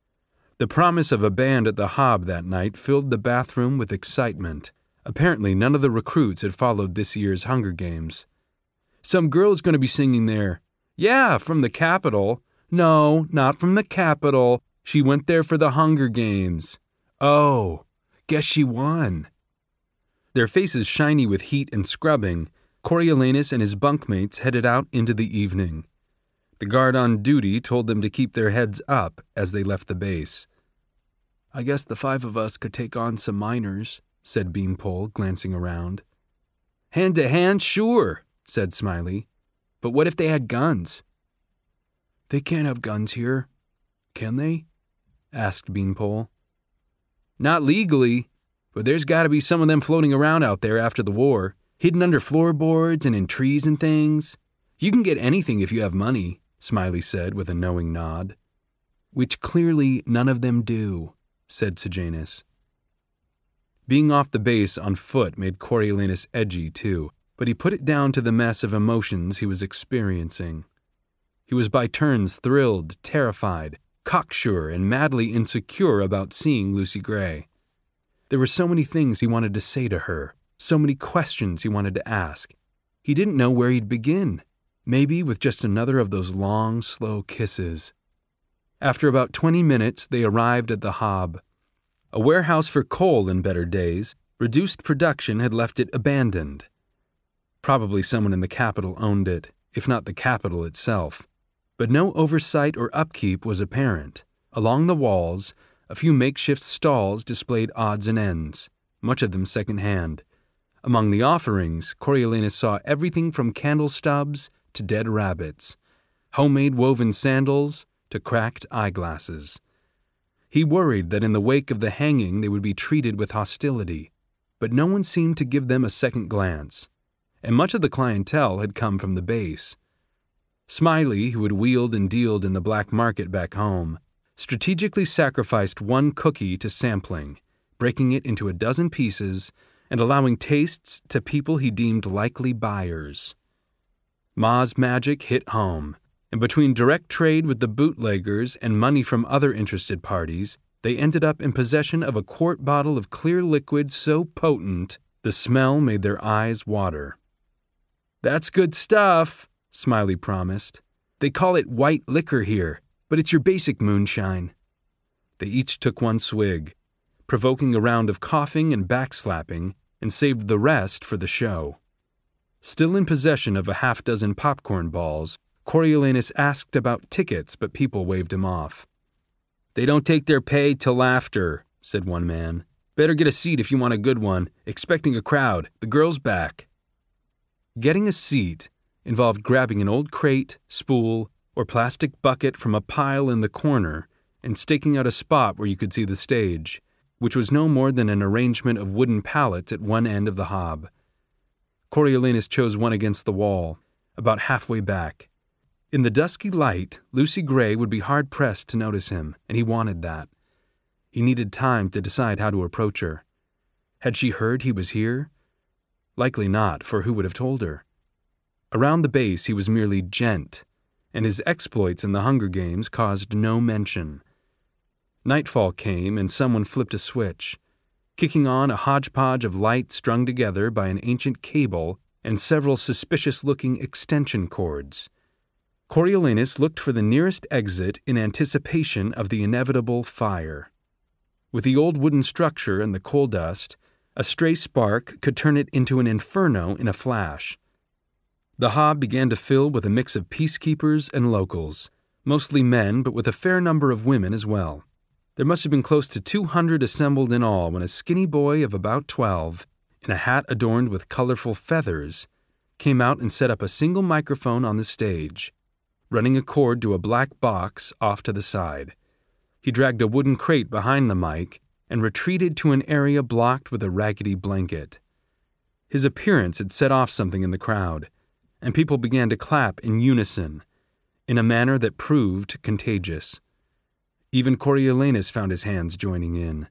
A: The promise of a band at the Hob that night filled the bathroom with excitement. Apparently none of the recruits had followed this year's Hunger Games. Some girl's going to be singing there. Yeah, from the Capitol. No, not from the Capitol. She went there for the Hunger Games. Oh, guess she won. Their faces shiny with heat and scrubbing, Coriolanus and his bunkmates headed out into the evening. The guard on duty told them to keep their heads up as they left the base. I guess the 5 of us could take on some miners, said Beanpole, glancing around. Hand to hand, sure, said Smiley. But what if they had guns? They can't have guns here, can they? Asked Beanpole. Not legally, but there's got to be some of them floating around out there after the war, hidden under floorboards and in trees and things. You can get anything if you have money, Smiley said with a knowing nod. Which clearly none of them do, said Sejanus. Being off the base on foot made Coriolanus edgy too, but he put it down to the mess of emotions he was experiencing. He was by turns thrilled, terrified, cocksure, and madly insecure about seeing Lucy Gray. There were so many things he wanted to say to her, so many questions he wanted to ask. He didn't know where he'd begin. Maybe with just another of those long, slow kisses. After about 20 minutes, they arrived at the Hob. A warehouse for coal in better days, reduced production had left it abandoned. Probably someone in the Capitol owned it, if not the Capitol itself. But no oversight or upkeep was apparent. Along the walls, a few makeshift stalls displayed odds and ends, much of them second-hand. Among the offerings, Coriolanus saw everything from candle stubs to dead rabbits, homemade woven sandals to cracked eyeglasses. He worried that in the wake of the hanging they would be treated with hostility, but no one seemed to give them a second glance, and much of the clientele had come from the base. Smiley, who had wheeled and dealed in the black market back home, strategically sacrificed one cookie to sampling, breaking it into a dozen pieces and allowing tastes to people he deemed likely buyers. Ma's magic hit home, and between direct trade with the bootleggers and money from other interested parties, they ended up in possession of a quart bottle of clear liquid so potent the smell made their eyes water. "That's good stuff," Smiley promised. "They call it white liquor here, but it's your basic moonshine." They each took one swig, provoking a round of coughing and backslapping, and saved the rest for the show. Still in possession of a half-dozen popcorn balls, Coriolanus asked about tickets, but people waved him off. "They don't take their pay till after," said one man. "Better get a seat if you want a good one. Expecting a crowd. The girl's back." Getting a seat involved grabbing an old crate, spool, or plastic bucket from a pile in the corner and staking out a spot where you could see the stage, which was no more than an arrangement of wooden pallets at one end of the hob. Coriolanus chose one against the wall, about halfway back. In the dusky light, Lucy Gray would be hard-pressed to notice him, and he wanted that. He needed time to decide how to approach her. Had she heard he was here? Likely not, for who would have told her? Around the base he was merely gent, and his exploits in the Hunger Games caused no mention. Nightfall came, and someone flipped a switch, kicking on a hodgepodge of lights strung together by an ancient cable and several suspicious-looking extension cords. Coriolanus looked for the nearest exit in anticipation of the inevitable fire. With the old wooden structure and the coal dust, a stray spark could turn it into an inferno in a flash. The hob began to fill with a mix of peacekeepers and locals, mostly men but with a fair number of women as well. There must have been close to 200 assembled in all when a skinny boy of about 12, in a hat adorned with colorful feathers, came out and set up a single microphone on the stage, running a cord to a black box off to the side. He dragged a wooden crate behind the mic and retreated to an area blocked with a raggedy blanket. His appearance had set off something in the crowd, and people began to clap in unison, in a manner that proved contagious. Even Coriolanus found his hands joining in.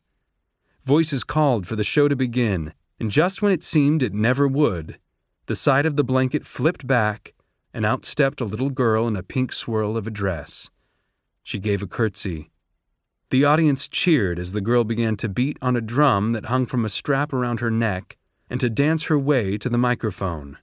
A: Voices called for the show to begin, and just when it seemed it never would, the side of the blanket flipped back, and out stepped a little girl in a pink swirl of a dress. She gave a curtsy. The audience cheered as the girl began to beat on a drum that hung from a strap around her neck and to dance her way to the microphone.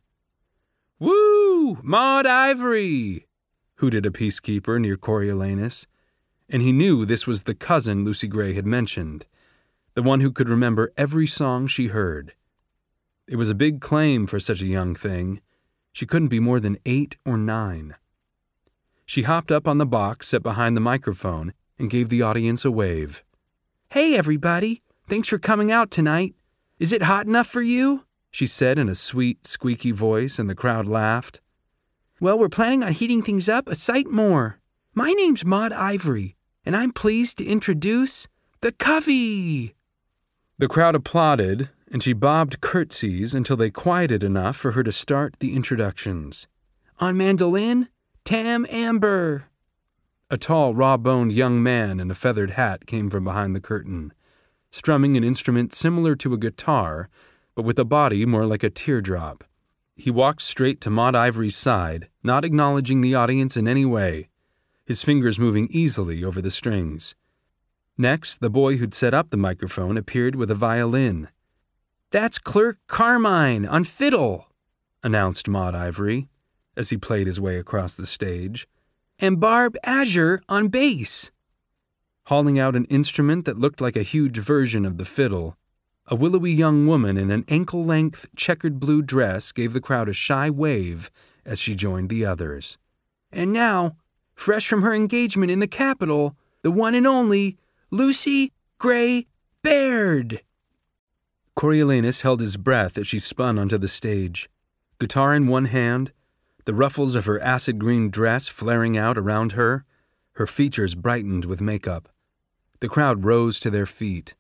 A: "Woo! Maud Ivory!" hooted a peacekeeper near Coriolanus, and he knew this was the cousin Lucy Gray had mentioned, the one who could remember every song she heard. It was a big claim for such a young thing. She couldn't be more than 8 or 9. She hopped up on the box set behind the microphone and gave the audience a wave. "Hey, everybody! Thanks for coming out tonight. Is it hot enough for you?" she said in a sweet, squeaky voice, and the crowd laughed. "Well, we're planning on heating things up a sight more. My name's Maud Ivory, and I'm pleased to introduce the Covey." The crowd applauded, and she bobbed curtsies until they quieted enough for her to start the introductions. "On mandolin, Tam Amber." A tall, raw-boned young man in a feathered hat came from behind the curtain, strumming an instrument similar to a guitar, but with a body more like a teardrop. He walked straight to Maud Ivory's side, not acknowledging the audience in any way, his fingers moving easily over the strings. Next, the boy who'd set up the microphone appeared with a violin. "That's Clerk Carmine on fiddle," announced Maud Ivory, as he played his way across the stage, "and Barb Azure on bass." Hauling out an instrument that looked like a huge version of the fiddle, a willowy young woman in an ankle-length checkered blue dress gave the crowd a shy wave as she joined the others. "And now, fresh from her engagement in the Capitol, the one and only Lucy Gray Baird." Coriolanus held his breath as she spun onto the stage, guitar in one hand, the ruffles of her acid-green dress flaring out around her, her features brightened with makeup. The crowd rose to their feet.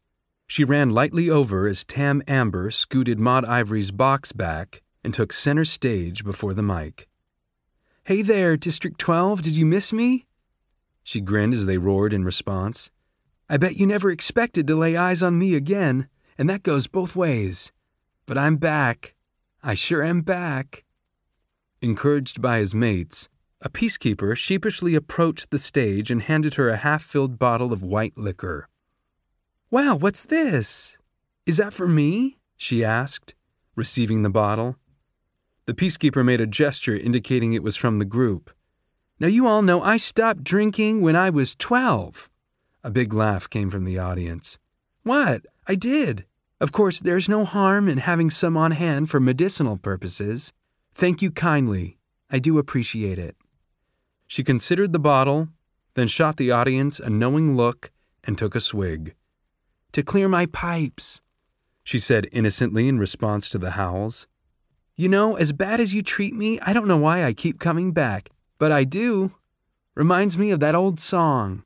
A: She ran lightly over as Tam Amber scooted Maude Ivory's box back and took center stage before the mic. "Hey there, District 12, did you miss me?" She grinned as they roared in response. "I bet you never expected to lay eyes on me again, and that goes both ways. But I'm back. I sure am back." Encouraged by his mates, a peacekeeper sheepishly approached the stage and handed her a half-filled bottle of white liquor. "Wow, what's this? Is that for me?" she asked, receiving the bottle. The peacekeeper made a gesture indicating it was from the group. "Now you all know I stopped drinking when I was 12. A big laugh came from the audience. "What? I did. Of course, there's no harm in having some on hand for medicinal purposes. Thank you kindly. I do appreciate it." She considered the bottle, then shot the audience a knowing look and took a swig. "To clear my pipes," she said innocently in response to the howls. "You know, as bad as you treat me, I don't know why I keep coming back, but I do. Reminds me of that old song."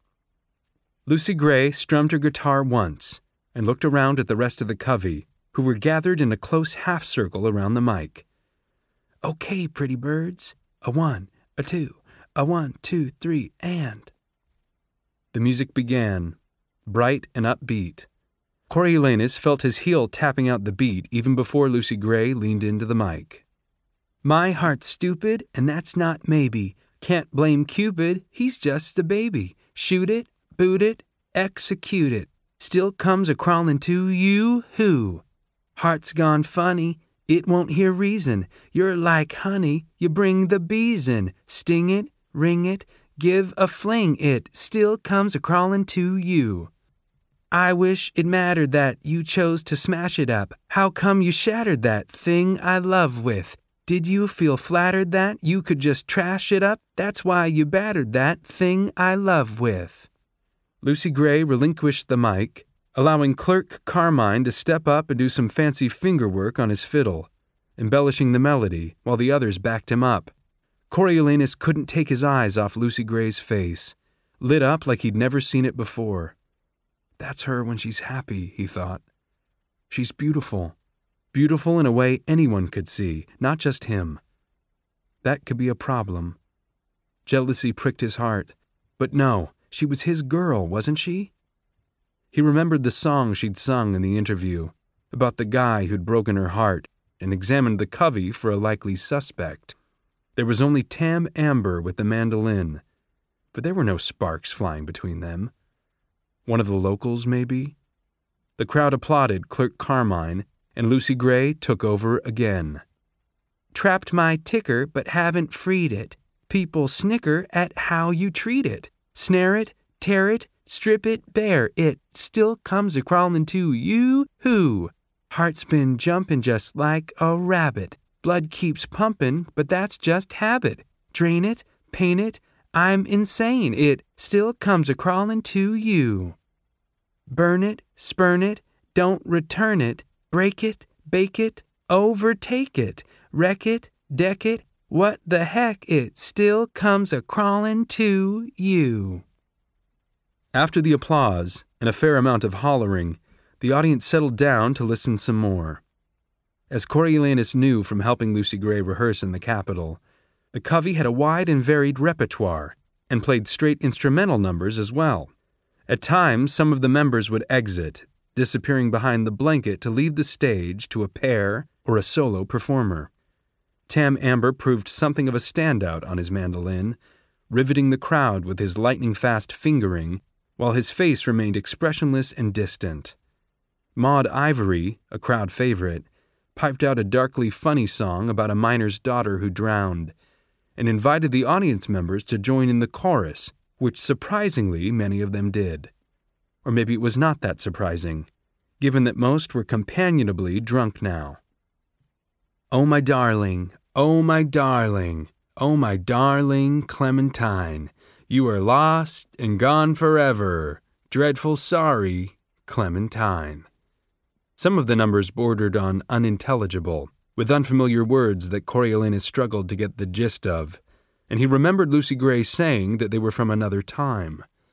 A: Lucy Gray strummed her guitar once and looked around at the rest of the covey, who were gathered in a close half-circle around the mic. "Okay, pretty birds. A 1, a 2, a 1, 2, 3, and..." The music began, bright and upbeat. Coriolanus felt his heel tapping out the beat even before Lucy Gray leaned into the mic. "My heart's stupid, and that's not maybe. Can't blame Cupid, he's just a baby. Shoot it, boot it, execute it. Still comes a-crawlin' to you, who? Heart's gone funny, it won't hear reason. You're like honey, you bring the bees in. Sting it, ring it, give a fling, it still comes a-crawlin' to you. I wish it mattered that you chose to smash it up. How come you shattered that thing I love with? Did you feel flattered that you could just trash it up? That's why you battered that thing I love with." Lucy Gray relinquished the mic, allowing Clerk Carmine to step up and do some fancy finger work on his fiddle, embellishing the melody while the others backed him up. Coriolanus couldn't take his eyes off Lucy Gray's face, lit up like he'd never seen it before. That's her when she's happy, he thought. She's beautiful. Beautiful in a way anyone could see, not just him. That could be a problem. Jealousy pricked his heart. But no, she was his girl, wasn't she? He remembered the song she'd sung in the interview, about the guy who'd broken her heart, and examined the covey for a likely suspect. There was only Tam Amber with the mandolin, but there were no sparks flying between them. One of the locals, maybe? The crowd applauded Clerk Carmine, and Lucy Gray took over again. "Trapped my ticker, but haven't freed it. People snicker at how you treat it. Snare it, tear it, strip it bare, it still comes a-crawlin' to you, who? Heart's been jumpin' just like a rabbit. Blood keeps pumpin', but that's just habit. Drain it, paint it, I'm insane, it still comes a-crawlin' to you. Burn it, spurn it, don't return it, break it, bake it, overtake it, wreck it, deck it, what the heck, it still comes a-crawlin' to you." After the applause and a fair amount of hollering, the audience settled down to listen some more. As Coriolanus knew from helping Lucy Gray rehearse in the Capitol, the covey had a wide and varied repertoire, and played straight instrumental numbers as well. At times, some of the members would exit, disappearing behind the blanket to leave the stage to a pair or a solo performer. Tam Amber proved something of a standout on his mandolin, riveting the crowd with his lightning-fast fingering, while his face remained expressionless and distant. Maude Ivory, a crowd favorite, piped out a darkly funny song about a miner's daughter who drowned, and invited the audience members to join in the chorus, which surprisingly many of them did. Or maybe it was not that surprising, given that most were companionably drunk now. "Oh my darling, oh my darling, oh my darling Clementine, you are lost and gone forever, dreadful sorry, Clementine." Some of the numbers bordered on unintelligible, with unfamiliar words that Coriolanus struggled to get the gist of, and he remembered Lucy Gray saying that they were from another time.